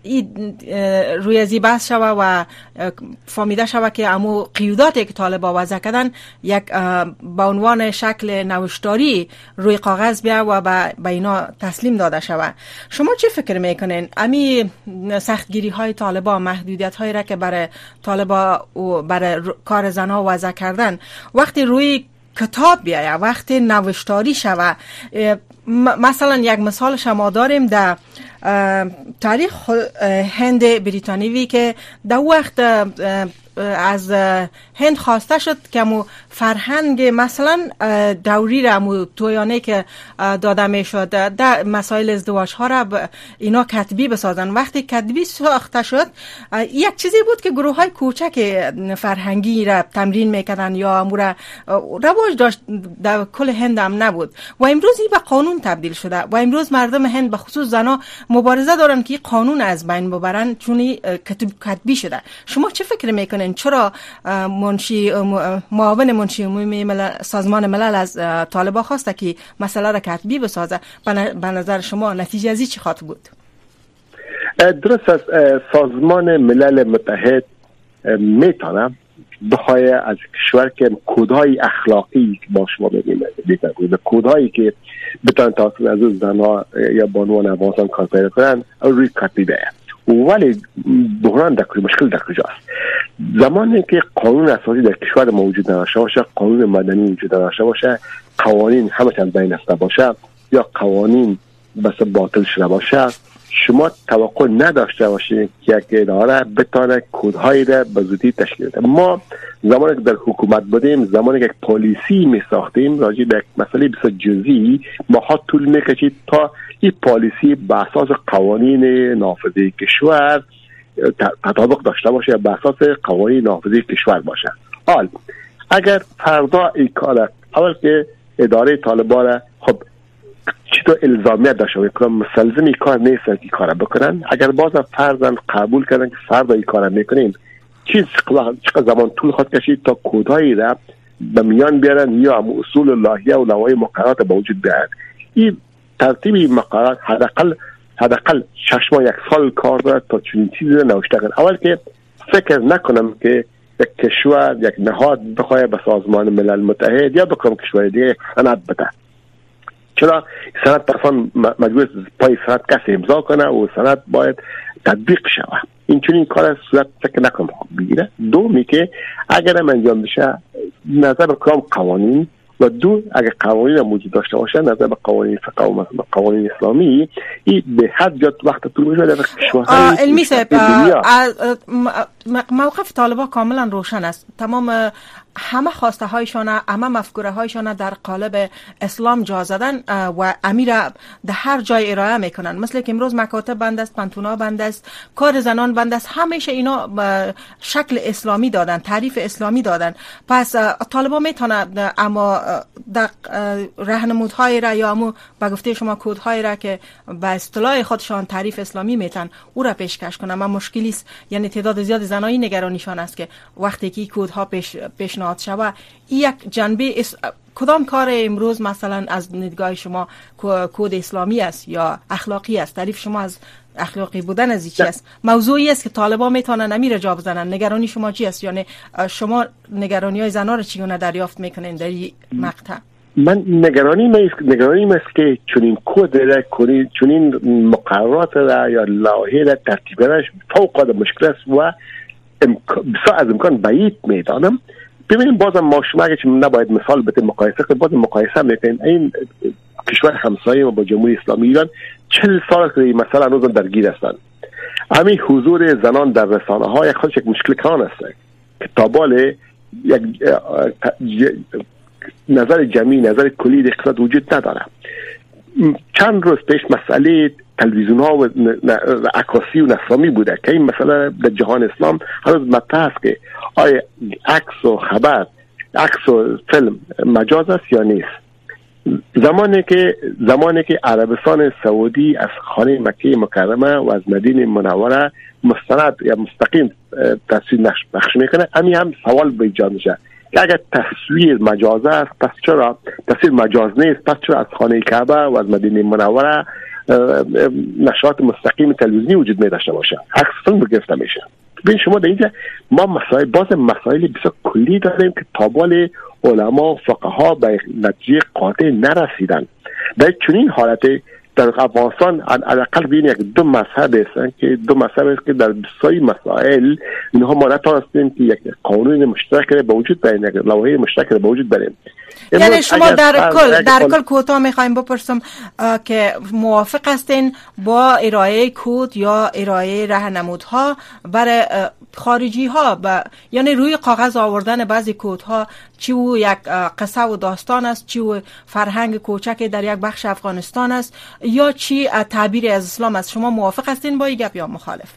روی ازی بحث شوه و فهمیده شوه که امو قیوداتی که طالبا وضع کردن یک به عنوان شکل نوشتاری روی کاغذ بیا و به اینا تسلیم داده شوه. شما چی فکر میکنین؟ امی سختگیری های طالبا، محدودیت هایی را که برای طالبا و برای کار زنها وضع کردن وقتی روی کتاب بیایه، وقتی نوشتاری شوه، مثلا یک مثال شما داریم در تاریخ هند بریتانیوی که در وقت از هند خواسته شد که مو فرهنگ مثلا دوری را مو تویانه که داده می شد در مسائل ازدواج ها را اینا کتبی بسازن. وقتی کتبی ساخته شد یک چیزی بود که گروه های کوچک فرهنگی را تمرین میکردن یا امور رواج داشت در کل هند هم نبود و امروز این به قانون تبدیل شده و امروز مردم هند به خصوص زنها مبارزه دارن که قانون از بین ببرن چون کتبی شده. شما چه فکر میکنین چرا منشی معاون منشی عمومی ملل سازمان ملل از طالبان خواسته که مسئله را کتبی بسازه؟ به نظر شما نتیجه ازی چی خواهد بود؟ درست است. سازمان ملل متحد میتونه بخواه از کشور که کودهای اخلاقی که با شما بگیم کودهایی که بتونن تاثیر از زنها یا بانوان افغانستان کار پیدا کنن روی کتبیده، ولی بحران در مشکل در کجاست؟ زمانی که قانون اساسی در کشور موجود نباشه باشه، قانون مدنی وجود داشته باشه، قوانین همه چند بین است باشه یا قوانین بس باطل شده باشه، شما توقع نداشته باشید که یک اداره بتونه کودهایی را به زودی تشکیل بده. ما زمانی که در حکومت بودیم، زمانی که یک پالیسی می ساختیم راجع به یک مسئله بسیار جزئی، ماها طول میکشید تا این پالیسی به اساس قوانین نافذه کشور تطابق داشته باشه یا به اساس قوانین نافذه کشور باشه. حال اگر فردا این کار اول که اداره طالبان خب چطور الزامیت داشته باشه، مسلزم این کار نیستن که کار بکنن، اگر بازم فرضاً قبول کردن که فردا این کار میکنیم، چیز چقدر زمان طول خواهد کشید تا کودهایی را به میان بیارن یا هم اصول اللهیه و لوای مقررات به وجود بیارن. این ترتیب این مقررات حداقل حداقل شش ماه یک سال کار داره تا چنین چیزی را نوشته کنن. اول که فکر نکنم که یک کشور یک نهاد بخواه به سازمان ملل متحد یا بکنم کشور دیگه سند بده، چرا سند طرفان مجبور پای سند کسی امضا کنه و سند باید تطبیق شود. این چون این کار صورت فکر نکنم بگیره. دومی که اگر هم انجام بشه نظر به کام قوانین و دو اگر قوانین موجود داشته باشه نظر به قوانین فقه و قوانین اسلامی، این به حد جات وقت طول میشه در کشورهای علمی صاحب موقف طالبان کاملا روشن است. تمام همه خواسته هایشان، همه مفکوره هایشان در قالب اسلام جا زدن و امیر در هر جای ارائه میکنن. مثل که امروز مکاتب بند است، پانتونا بند است، کار زنان بند است، همیشه اینا شکل اسلامی دادن، تعریف اسلامی دادن. پس طالبان میتونه اما در راهنمودهای را یا امو به گفته شما کودهای را که به اصطلاح خودشان تعریف اسلامی میتن او را پیشکش کنن. اما مشکلی است، یعنی تعداد زیاد زنایی نگرانیشان است که وقتی که کودها پیش پیشنهاد شود یک جنبه اس... کدام کار امروز مثلا از دیدگاه شما کود اسلامی است یا اخلاقی است؟ تعریف شما از اخلاقی بودن از چی است؟ موضوعی است که طالبان میتونن امیر جا بزنن. نگرانی شما چی است؟ یعنی شما نگرانی های زنان رو چگونه دریافت میکنین در این مقطع؟ من نگرانی ما نگرانی ما است که چنین کد را کنید، چنین مقررات را یا لایحه را ترتیب کردنش فوق العاده مشکل است و بسیار از امکان بعید میدانم. ببینیم بازم ما شما اگه نباید مثال بده مقایسه کنیم، بازم مقایسه میکنیم. این کشور همسایه ما با جمهوری اسلامی ایران چهل سال که مثلا روزان درگیر هستند. همین حضور زنان در رسانه ها یک خودش یک مشکل کان است که تابال یک نظر جمعی، نظر کلی اقتصاد وجود نداره. چند روز پیش مسئله تلویزیون ها و عکاسی و نصرامی بوده که این مسئله در جهان اسلام هنوز مطرح است که آیا عکس و خبر، عکس و فیلم مجاز است یا نیست. زمانی که زمانی که عربستان سعودی از خانه مکه مکرمه و از مدینه منوره مستند یا مستقیم تصویر پخش میکنه، همین هم سوال به ایجاد میشه که اگر تصویر مجاز است پس چرا تصویر مجاز نیست، پس چرا از خانه کعبه و از مدینه منوره نشرات مستقیم تلویزیونی وجود می داشته باشه، عکس فیلم گرفته میشه. ببین شما در اینجا ما مسائل باز مسائل بسیار کلی داریم که تابال علما و فقها به نتیجه قاطع نرسیدن. در چنین حالت در افغانستان حداقل بین یک دو مذهب هستند که دو مذهب است که در بسیاری مسائل اینها ما نتوانستیم که یک قانون مشترک به وجود بیاریم، یک لایحه مشترک به وجود بیاریم. یعنی شما در کل در کل کوتاه میخوایم بپرسم که موافق هستین با ارائه کد یا ارائه راهنمودها برای خارجی ها، یعنی روی کاغذ آوردن بعضی کدها، چی و یک قصه و داستان است، چی و فرهنگ کوچک در یک بخش افغانستان است، یا چی تعبیر از اسلام است؟ شما موافق هستین با این گپ یا مخالف؟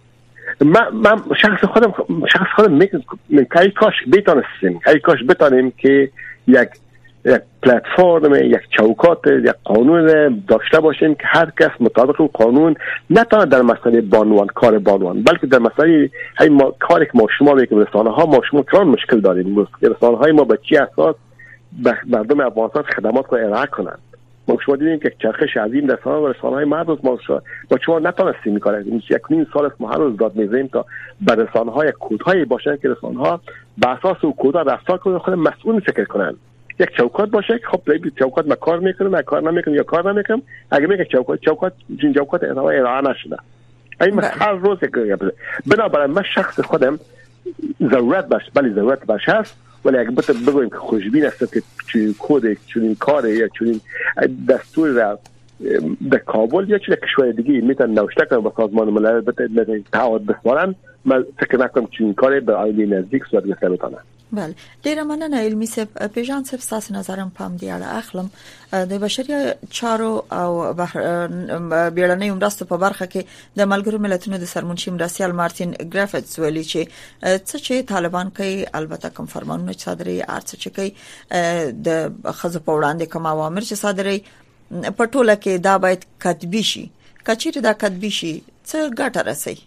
من من شخص خودم شخص خودم میگم که کاش بتونستیم که کاش بتونیم که یک یک پلتفرم، یک چوکات، یک قانون داشته باشیم که هر کس مطابق اون قانون نه تنها در مسئله بانوان کار بانوان بلکه در مسئله های ما کاری که ما شما میکنیم رسانه ها ما شما چون مشکل داریم رسانه های ما به چی اساس مردم افغانستان خدمات رو ارائه کنند. ما شما دیدیم که چرخش عظیم در رسانه و رسانه های مرد ما با شما نتونستیم میکنیم. یک نیم سال است ما هر روز داد میزنیم تا به رسانه های کدهایی باشن که رسانه ها به اساس اون کدها رفتار کنن، خود مسئول فکر کنن. یک چوکات باشه که خب ببین چوکات ما کار میکنه ما کار نمیکنه یا کار نمیکنم. اگه میگه چوکات چوکات این چوکات ارائه نشده این هر روز که بنابراین من شخص خودم ضرورت باشه ولی ضرورت باشه هست ولی اگه بگویم که خوشبین است که چنین کد چنین کار یا چنین دستور را در کابل یا چه کشور دیگه میتونن نوشته کنن با سازمان ملل به تعهد بسپارن. من فکر نکنم که این کار به آینده نزدیک صورت گرفته بتونه. بله ډیره مننه علمي صاحب. پیژان صاحب تاسو نظرم پام دی اړه اخلم د بشري چارو او بیړنۍ مرستو په برخه کې د ملګرو ملتونو د سرمنشي مرستیال مارټین ګرافټس ویلي چې څه چې طالبان کوي البته کوم فرمانونه صادري ارڅ چې کوي د خزو په وړاندې کوم اوامر چې صادري په ټوله کې دا باید کتبي شي. کچېره دا کتبي شي څه ګټه رسي؟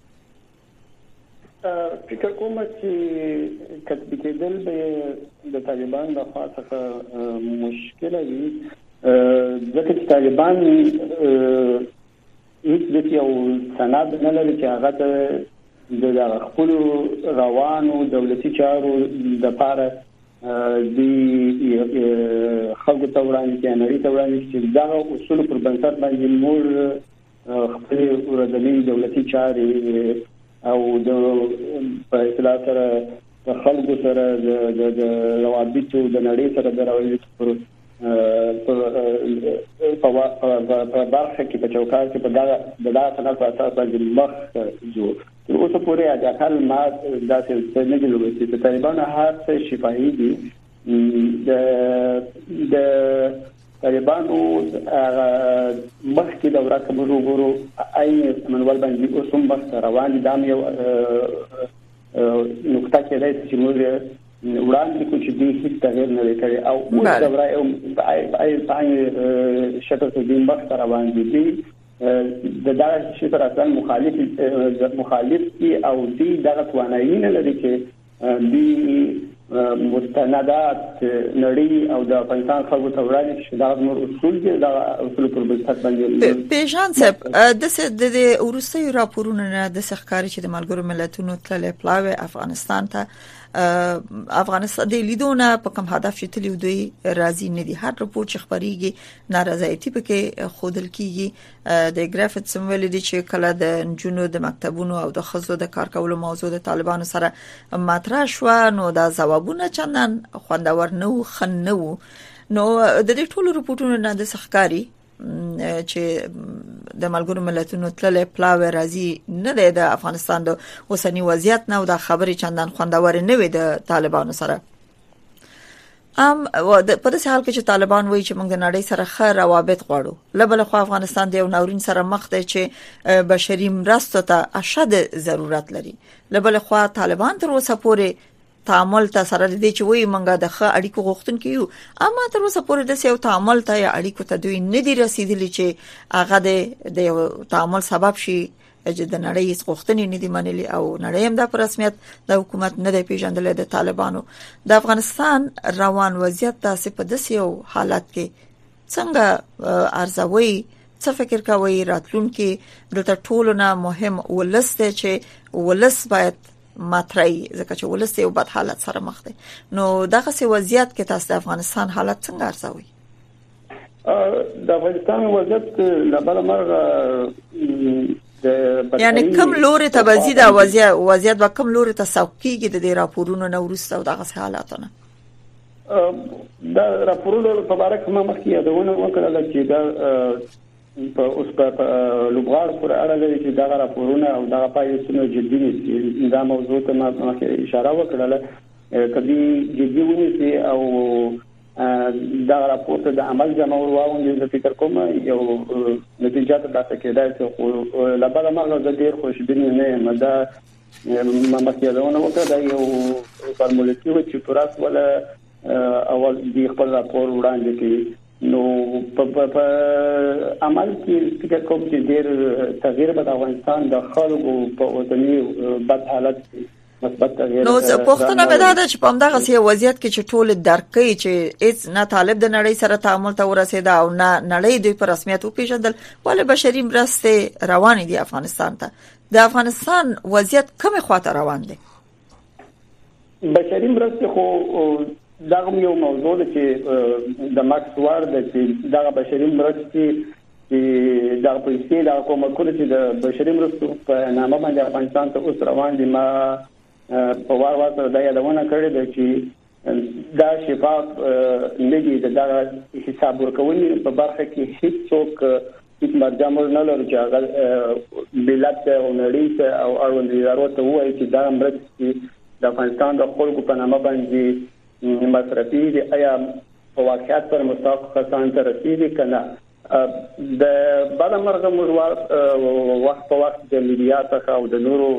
فکر کوم چې کتبي کېدل به د طالبان د خوا څخه مشکل وي ځکه چې طالبان هیڅ د یو سند نه لري چې هغه د خپل روانو دولتي چارو د لپاره د خلکو ته وړاندې کې نړۍ ته وړاندې چې دا اصول پر بنسټ باندې مور خپل ورځنی دولتي چارې او د په اصطلاح سره د خلکو سره د د روابطو د نړۍ سره د روابطو پر په برخه کې په چوکاټ کې په دا د دا سند په اساس باندې مخ جو تر اوسه پورې د اقل ما داسې نه دی لوي چې طالبان هر څه شفاهي دي د د طالبانو مخکې د ورکه موږ وګورو اي منول باندې اوسم بس روان دي دام یو نقطه کې ده چې موږ وړاندې کوم چې دې هیڅ تغیر نه لري او اوس دا راي اي اي شکل ته دې مخ روان دي د دا شي پر اساس مخالف مخالف او دې دغه توانایي نه لري چې دې مستندات نړۍ او د افغانستان خلکو ته وړاندې شي دا نور اصول دي دا اصول پر بنسټ باندې. پیژان صاحب د د ورستي راپورونو نه د سخکاري چې د ملګرو ملتونو تل پلاوي افغانستان ته افغانستان د لیدونه په کوم هدف چې تل دوی راضي نه دي. هر راپور چې خبريږي نارضایتي پکې خودل کیږي. د ګرافټ سمول دي چې کله د جنونو د مکتبونو او د خزو د کار کولو موضوع د طالبانو سره مطرح شو نو دا ځوابونه چندان خوندور نه و خن نه و. نو د دې ټولو راپورونو نه د سخکاري چې د ملګرو ملتونو تل پلاوي راځي نه دی د افغانستان د اوسنی وضعیت نه او د خبري چندان خوندور نه وي د طالبانو سره. ام په دې حال کې چې طالبان وایي چې موږ د نړۍ سره ښه روابط غواړو لبل خو افغانستان د یو ناورین سره مخ دی چې بشري مرستو ته اشد ضرورت لري. لبل خو طالبان تر اوسه پورې تعامل ته سره دي چې وایي موږ د ښه اړیکو غوښتونکو یو اما تر اوسه پورې د یو تعامل ته یا اړیکو ته دوی نه دي رسیدلي چې هغه د یو تعامل سبب شي چې د نړۍ هیڅ غوښتنې نه دي منلي او نړۍ هم د رسمیت د حکومت نه دی پیژندل د طالبانو. د افغانستان روان وضعیت تاسو په داسې یو حالت کې څنګه ارزوي څه فکر کوي راتلونکي د ټولو نه مهم ولسته چې ولس باید ماترای ځکه چې ولست یو بد حالت سره مخ دي. نو دغه سی وضعیت کې تاسو د افغانستان حالت څنګه ارزوي؟ د افغانستان وضعیت لبل مرغه یعنی کوم لوري ته بزید وضعیت وضعیت با کوم لوري ته سوکیږي د راپورونو نو ورسته او دغه حالاتونه دا راپورونو په اړه کومه مخکې یادونه وکړه چې دا په اوس په لوبغاړ پر اړه لري چې دا راپورونه او دا پایښتونه جدي دي. دا موضوع ته ما اشاره وکړه کدي جدي ونیسي او دا راپور ته د عمل جمع ورواونې د فکر کوم یو نتیجه ته تاسو کېدای شي خو لبل مرغه د ډیر خوشبین نه مده ما مخکې وکړه دا یو فارمولیټیو چې پراس ولا اول دی خپل راپور وړاندې کړي. نو په عمل کې فکر کوم چې ډېر تغییر به د افغانستان د خلکو په اوسنی بد حالت مثبت تغییر. نو پښتنه به دا چې په همدغه سی وضعیت کې چې ټول درکې چې هیڅ نه طالب د نړۍ سره تعامل ته ورسېد او نه نړۍ دوی په رسمیت وپیژندل ولې بشري مرستې روان دي افغانستان ته. د افغانستان وضعیت کومه خواته روان دي؟ بشري مرستې خو دا یو موضوع ده چې د ماکس وارد چې دا بشري مرستې چې دا پیسې دا کومه کول چې د بشري مرستو په نامه باندې افغانستان ته اوس روان دي. ما په وار وار سره دا یادونه کړې ده چې دا شفاف لګي دا حساب ورکوي په برخه کې هیڅ څوک هیڅ مرجع نه لري چې هغه ملت او نړۍ ته او اړوند ادارو ته وایي چې دا مرستې د افغانستان د خلکو په نامه باندې مصرفي دي آیا په واقعیت پر مستحق کسان ته رسیدي کنه. د بل مرغه موږ وخت په وخت د میډیا څخه او د نورو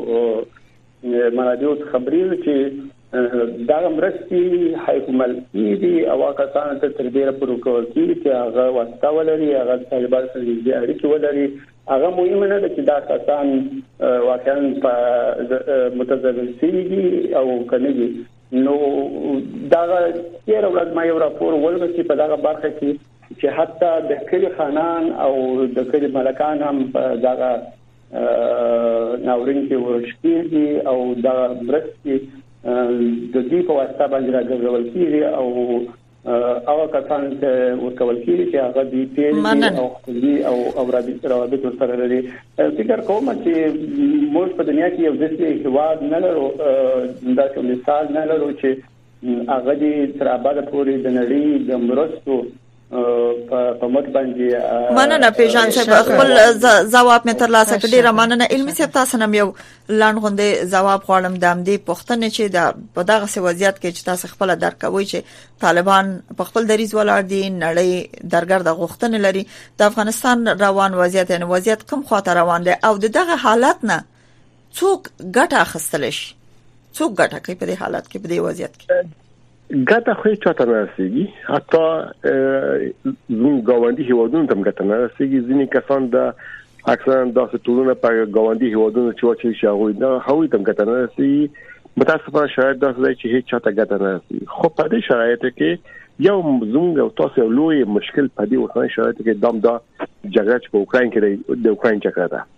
منابعو خبري چې دا مرستې حکومت دي او کسان ته تر ډیره پورې کول کیږي چې هغه واسطه ولري هغه طالبان سره دې اړیکې ولري. هغه مهمه نه ده چې دا کسان واقعا په متضرر دي او کنه دي. نو دا یو ورځ ما یو راپور ولګ چې په دغه برخه کې چې حتی د کلی خانان او د کلی ملکان هم دغه ناورین کې ورشکېږي او دا مرستې د دې په واسطه باندې راګرځول کیږي او هغه کسان ته ورکول کیږي چې هغه دې پیل او خپلي او اورادي روابط سره لري. فکر کوم چې موږ په دنیا کې یو ځکه هیواد نه لرو دا کوم مثال نه لرو چې هغه دې تر ابده پورې د نړۍ د مرستو په مت باندې مننه پیژان صاحب خپل جواب مې تر لاسه کړی را مننه علمي صاحب تاسو نم یو لاند غونډه جواب غواړم د امدې پښتنه چې د په دغه سی وضعیت کې چې تاسو خپل درکوي چې طالبان په خپل دریز ولاړ دي نړۍ درګرد غوښتنه لري د افغانستان روان وضعیت یعنی وضعیت کوم خاطر روان دي او دغه حالت نه څوک ګټه اخیستل شي څوک ګټه کوي په دې حالت کې په دې وضعیت کې ګټه خو چاته نه رسیږي حتی زموږ ګاونډي هیوادونو ته ګټه نه رسیږي. ځینې کسان د اکثرا داسې ټولونه په ګاونډي هیوادونو چې واچي شي هغوی نه هغوی ته ګټه نه رسیږي. متاسفانه شرایط داسې دی چې هیڅ چاته ګټه نه رسیږي. خو په دې شرایطو کې یو زموږ او تاسو یو لوی مشکل په دې اوسنۍ شرایطو کې دام دا جګړه چې په اوکراین کې د اوکراین جګړه ده.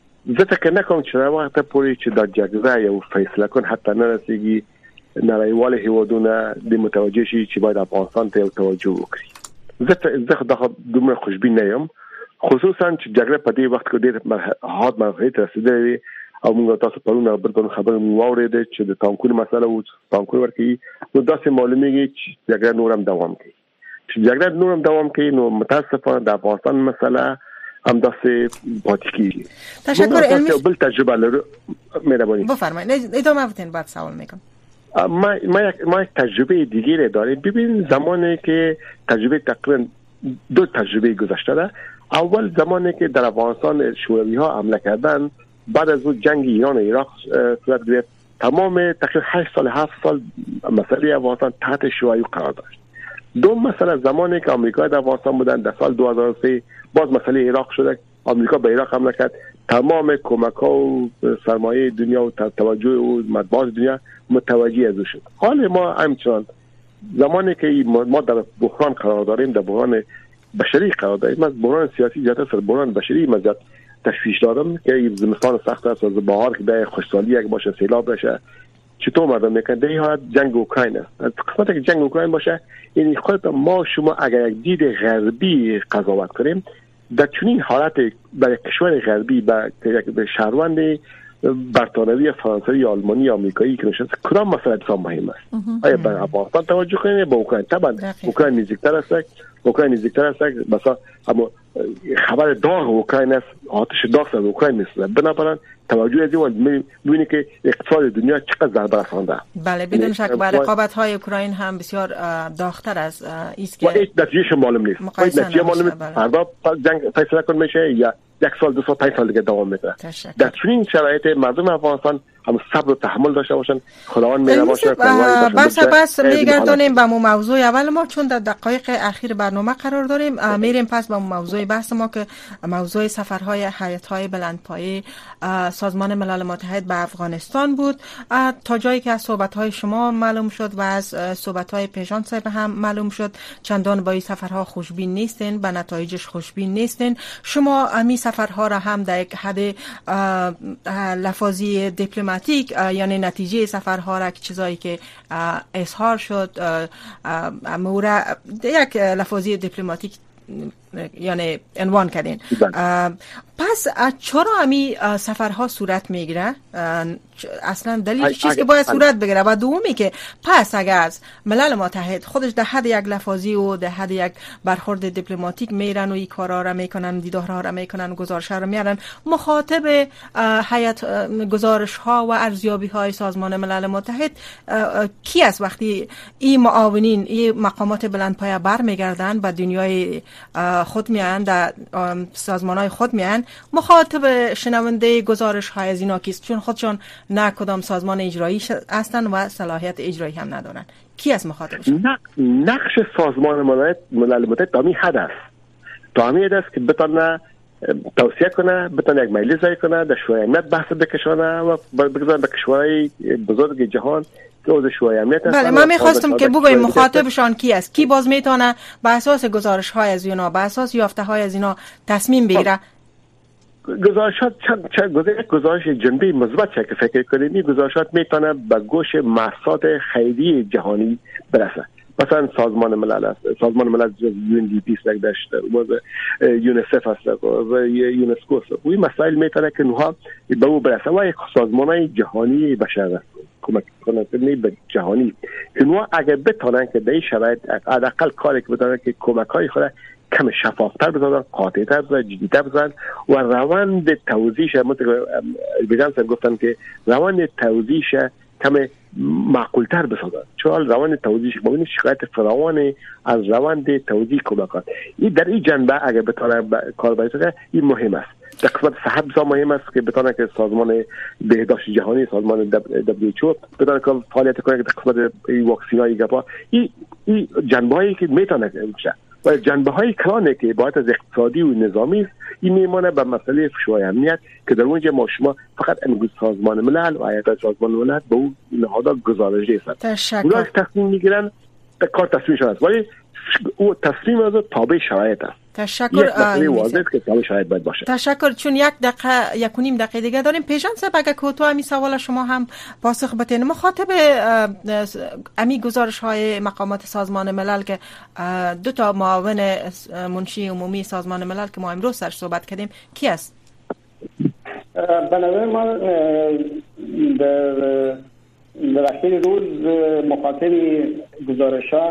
زه ته کنه کوم چې راوخته پورې چې دا جګړه یو فیصله کون حتی نه رسیږي نړیوال هیوادونه د متوجه شي چې باید افغانستان ته توجه وکړي. زه زه د دومره خوشبین نه یم خصوصا چې جګړه په دې وخت کې ډېر حاد مرحله ته رسیدلې او موږ تاسو په اړه بل خبره مو اورېده چې د تانکونو مسله و تانکونو ورکی نو داسې معلومیږي چې جګړه نورم دوام کوي. چې جګړه نورم دوام کوي نو متاسفانه د افغانستان مسله هم داسې پاتې کیږي. تشکر علمی بل تجربه لرو مهربانی بفرمایید ادامه بدین بعد سوال میکنم. ما ما یک ما یک تجربه دیگه داریم. ببین زمانی که تجربه تقریبا دو تجربه گذشته ده. اول زمانی که در افغانستان شوروی ها حمله کردن بعد از اون جنگ ایران و عراق صورت گرفت تمام تقریبا هشت سال هفت سال مسئله افغانستان تحت شوروی قرار داشت. دو مسئله زمانی که آمریکا در افغانستان بودن در سال دو هزار و سه باز مسئله عراق شده آمریکا به عراق حمله کرد تمام کمک ها و سرمایه دنیا و توجه و مطبوعات دنیا متوجه از او شد. حال ما همچنان زمانی که ما در بحران قرار داریم در بحران بشری قرار داریم از بحران سیاسی زیادتر سر بحران بشری مزد تشویش دارم که زمستان سخت است و بهار که به خوشحالی یک باشه سیلاب بشه چطور مردم میکنه در این حالت جنگ اوکراین است. قسمتی که جنگ اوکراین باشه این خود ما شما اگر یک دید غربی قضاوت کنیم در چنین حالت برای کشور غربی به شهروند برطانوی فرانسوی آلمانی آمریکایی که نشسته کدام مسئله بسیار مهم است؟ آیا به افغانستان توجه کنیم با اوکراین؟ طبعا اوکراین نزدیکتر است اوکراین نزدیکتر است مثلا اما خبر داغ اوکراین است آتش داغ از اوکراین نیست. بنابراین توجه از این می‌بینی که اقتصاد دنیا چقدر ضربه رسانده. بله بدون شک بر رقابت‌های اوکراین هم بسیار داغتر از است که هیچ نتیجه معلوم نیست. نتیجه معلوم نیست. فردا جنگ فیصله کنه میشه یا یک سال دو سال پنج سال دیگه دوام میکنه. در چنین شرایط مردم افغانستان هم صبر و تحمل داشته باشن خداوند مهربان باشه. بس بس میگردونیم به موضوع اول ما چون در دقایق اخیر برنامه قرار داریم میریم پس به موضوع بحث ما که موضوع سفرهای هیئت‌های بلندپایه سازمان ملل متحد به افغانستان بود. تا جایی که از صحبت‌های شما معلوم شد و از صحبت‌های پیژان صاحب هم معلوم شد چندان با این سفرها خوشبین نیستین به نتایجش خوشبین نیستین. شما امی سفرها را هم در یک حد لفاظی دیپلماتیک یعنی نتیجه سفرها را که چیزایی که اظهار شد مورا یک لفاظی دیپلماتیک یعنی عنوان کردین. پس چرا امی سفرها صورت میگیره؟ اصلا دلیل چیست که باید صورت بگیره؟ و دومی که پس اگر از ملل متحد خودش در حد یک لفاظی و در حد یک برخورد دیپلماتیک میرن و این کارا را میکنن، دیدارها را میکنن، گزارش ها را میارن، مخاطب هیئت گزارش ها و ارزیابی های سازمان ملل متحد کی است وقتی این معاونین، این مقامات بلندپایه برمیگردن و دنیای خود میان، در سازمان های خود میان، مخاطب شنونده گزارش های از اینا کیست؟ چون خودشان نه کدام سازمان اجرایی هستن و صلاحیت اجرایی هم ندارن. کی از مخاطبشون؟ نقش سازمان ملل متحد دامی حد است. دامی حد است که بتونه توصیه کنه، بتونه یک مجلس رای کنه، در شورای امنیت بحث بکشانه و بگذاره به کشورهای بزرگ جهان که عضو شورای امنیت هستن. بله، من میخواستم که بگویم مخاطبشان کی است؟ کی باز میتونه به اساس گزارش های از اینا، به اساس یافته های از اینا تصمیم بگیره؟ گزارشات چند چند گزارش گزارش جنبی مثبت که فکر کنیم، این گزارشات میتونه به گوش مؤسسات خیریه جهانی برسه. مثلا سازمان ملل است، سازمان ملل یو ان دی پی است، داشت و یونیسف است و یونسکو است. و این مسائل میتونه که اونها به او برسه و یک سازمانای جهانی بشر کمک کنند به جهانی که اونها اگر بتونن که در این شرایط حداقل کاری که بتونن که کمک‌های خود کم شفافتر بزنن، قاطع‌تر بزنن، جدی‌تر بزنن و روند توزیعش مثل بیجان صاحب گفتن که روند توزیعش کم معقول‌تر بسازن. چون روند توزیعش ببینید شکایت فراوان از روند توزیع کمکات. این در این جنبه اگر بتونه کار بکنه این مهم است. در قسمت صحت بسیار مهم است که بتونه که سازمان بهداشت جهانی، سازمان دبلیو اچ او بتونه که فعالیت کنه که در قسمت واکسینای گپا این این جنبه‌ای که میتونه بشه و جنبه‌های کلانه که باید از اقتصادی و نظامی است. این میمونه به مسئله شورای امنیت که در اونجا ما شما فقط امروز سازمان ملل و هیئت سازمان ملل به اون نهادها گزارش هستند. اونا تصمیم میگیرن، به کار تصمیمشون است ولی او تصمیم از تابع شرایط است. تشکر. مسئله واضحه که تابع شرایط باید باشه. تشکر. چون یک دقیقه یک و نیم دقیقه دیگه داریم. پیشان صاحب اگه کوتاه همین سوال شما هم پاسخ بدین، مخاطب امی گزارش های مقامات سازمان ملل که دو تا معاون منشی عمومی سازمان ملل که ما امروز سر صحبت کردیم کی است؟ به نظر من در در اخیر روز مخاطب گزارش ها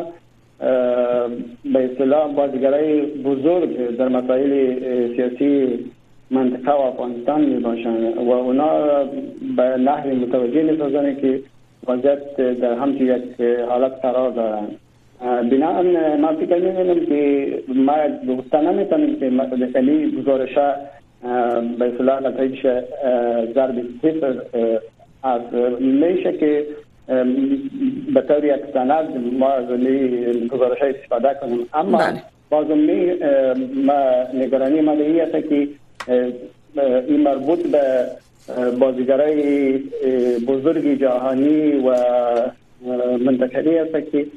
به اصطلاح بازیگرای بزرگ در مسائل سیاسی منطقه و افغانستان می باشند و اونا به نحو متوجه می سازند که وضعیت در همچین یک حالت قرار دارند. بنابراین من فکر می کنم که ما گفته نمیتونیم که مثلا گزارش ها به اصطلاح نتایجش ضرب صفر از میشه که به طور یک سند ما از گزارش های استفاده کنیم. اما بازم می نگرانی ما این است که این مربوط به بازیگرای بزرگ جهانی و منطقه‌ای است که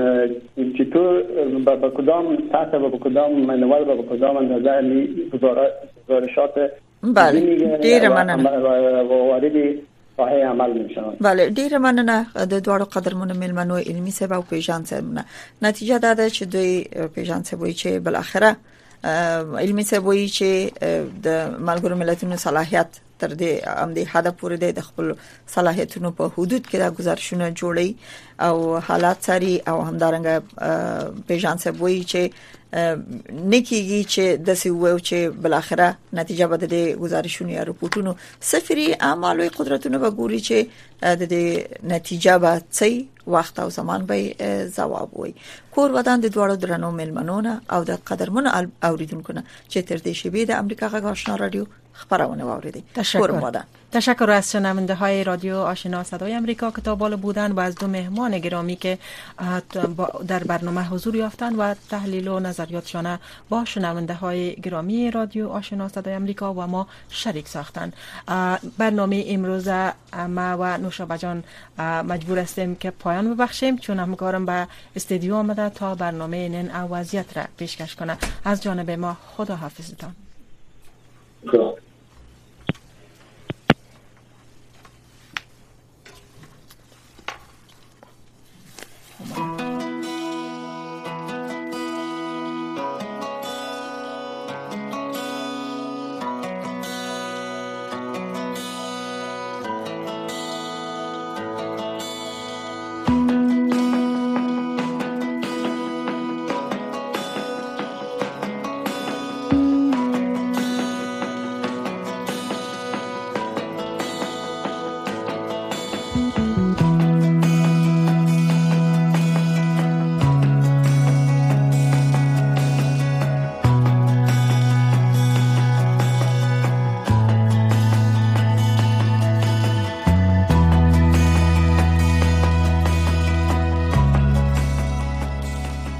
چطور به کدام سطح و به کدام منوال و به کدام اندازه گزارشات بله ډیر مننه وارد صحیح عمل میشن. بله ډیر مننه د دوړو قدرمنو ملمنو علمي سبا او پیژان سره نتیجه دا چې دوی پیژان سبوي چې بل اخره علمي سبوي چې د ملګرو ملتونو صلاحیت تر دې ام دې حد پورې د خپل صلاحیتونو په حدود کې دا گزارشونه جوړي او حالات ساري او همدارنګه پیژان سبوي چې نکیږي چې د سیو چې بل اخره نتیجه بده د گزارشونو یا رپورټونو سفري اعمالو قدرتونو به ګوري چې د دې نتیجه به څه وخت او زمان به جواب وي. کور ودان د دوړو درنو ملمنونه او د قدرمنو اوریدونکو نه چې تر دې شی د امریکا غږ آشنا رادیو خبرونه واوریدي. تشکر. تشکر از شنونده های رادیو آشنا صدای امریکا که تا بالا بودن و از دو مهمان گرامی که در برنامه حضور یافتند و تحلیل و نظریاتشان با شنونده های گرامی رادیو آشنا صدای امریکا و ما شریک ساختند. برنامه امروز ما و نوشابه جان مجبور هستیم که پایان ببخشیم چون همکارم به استودیو آمده تا برنامه نن وضعیت را پیشکش کنه. از جانب ما خدا حافظتان.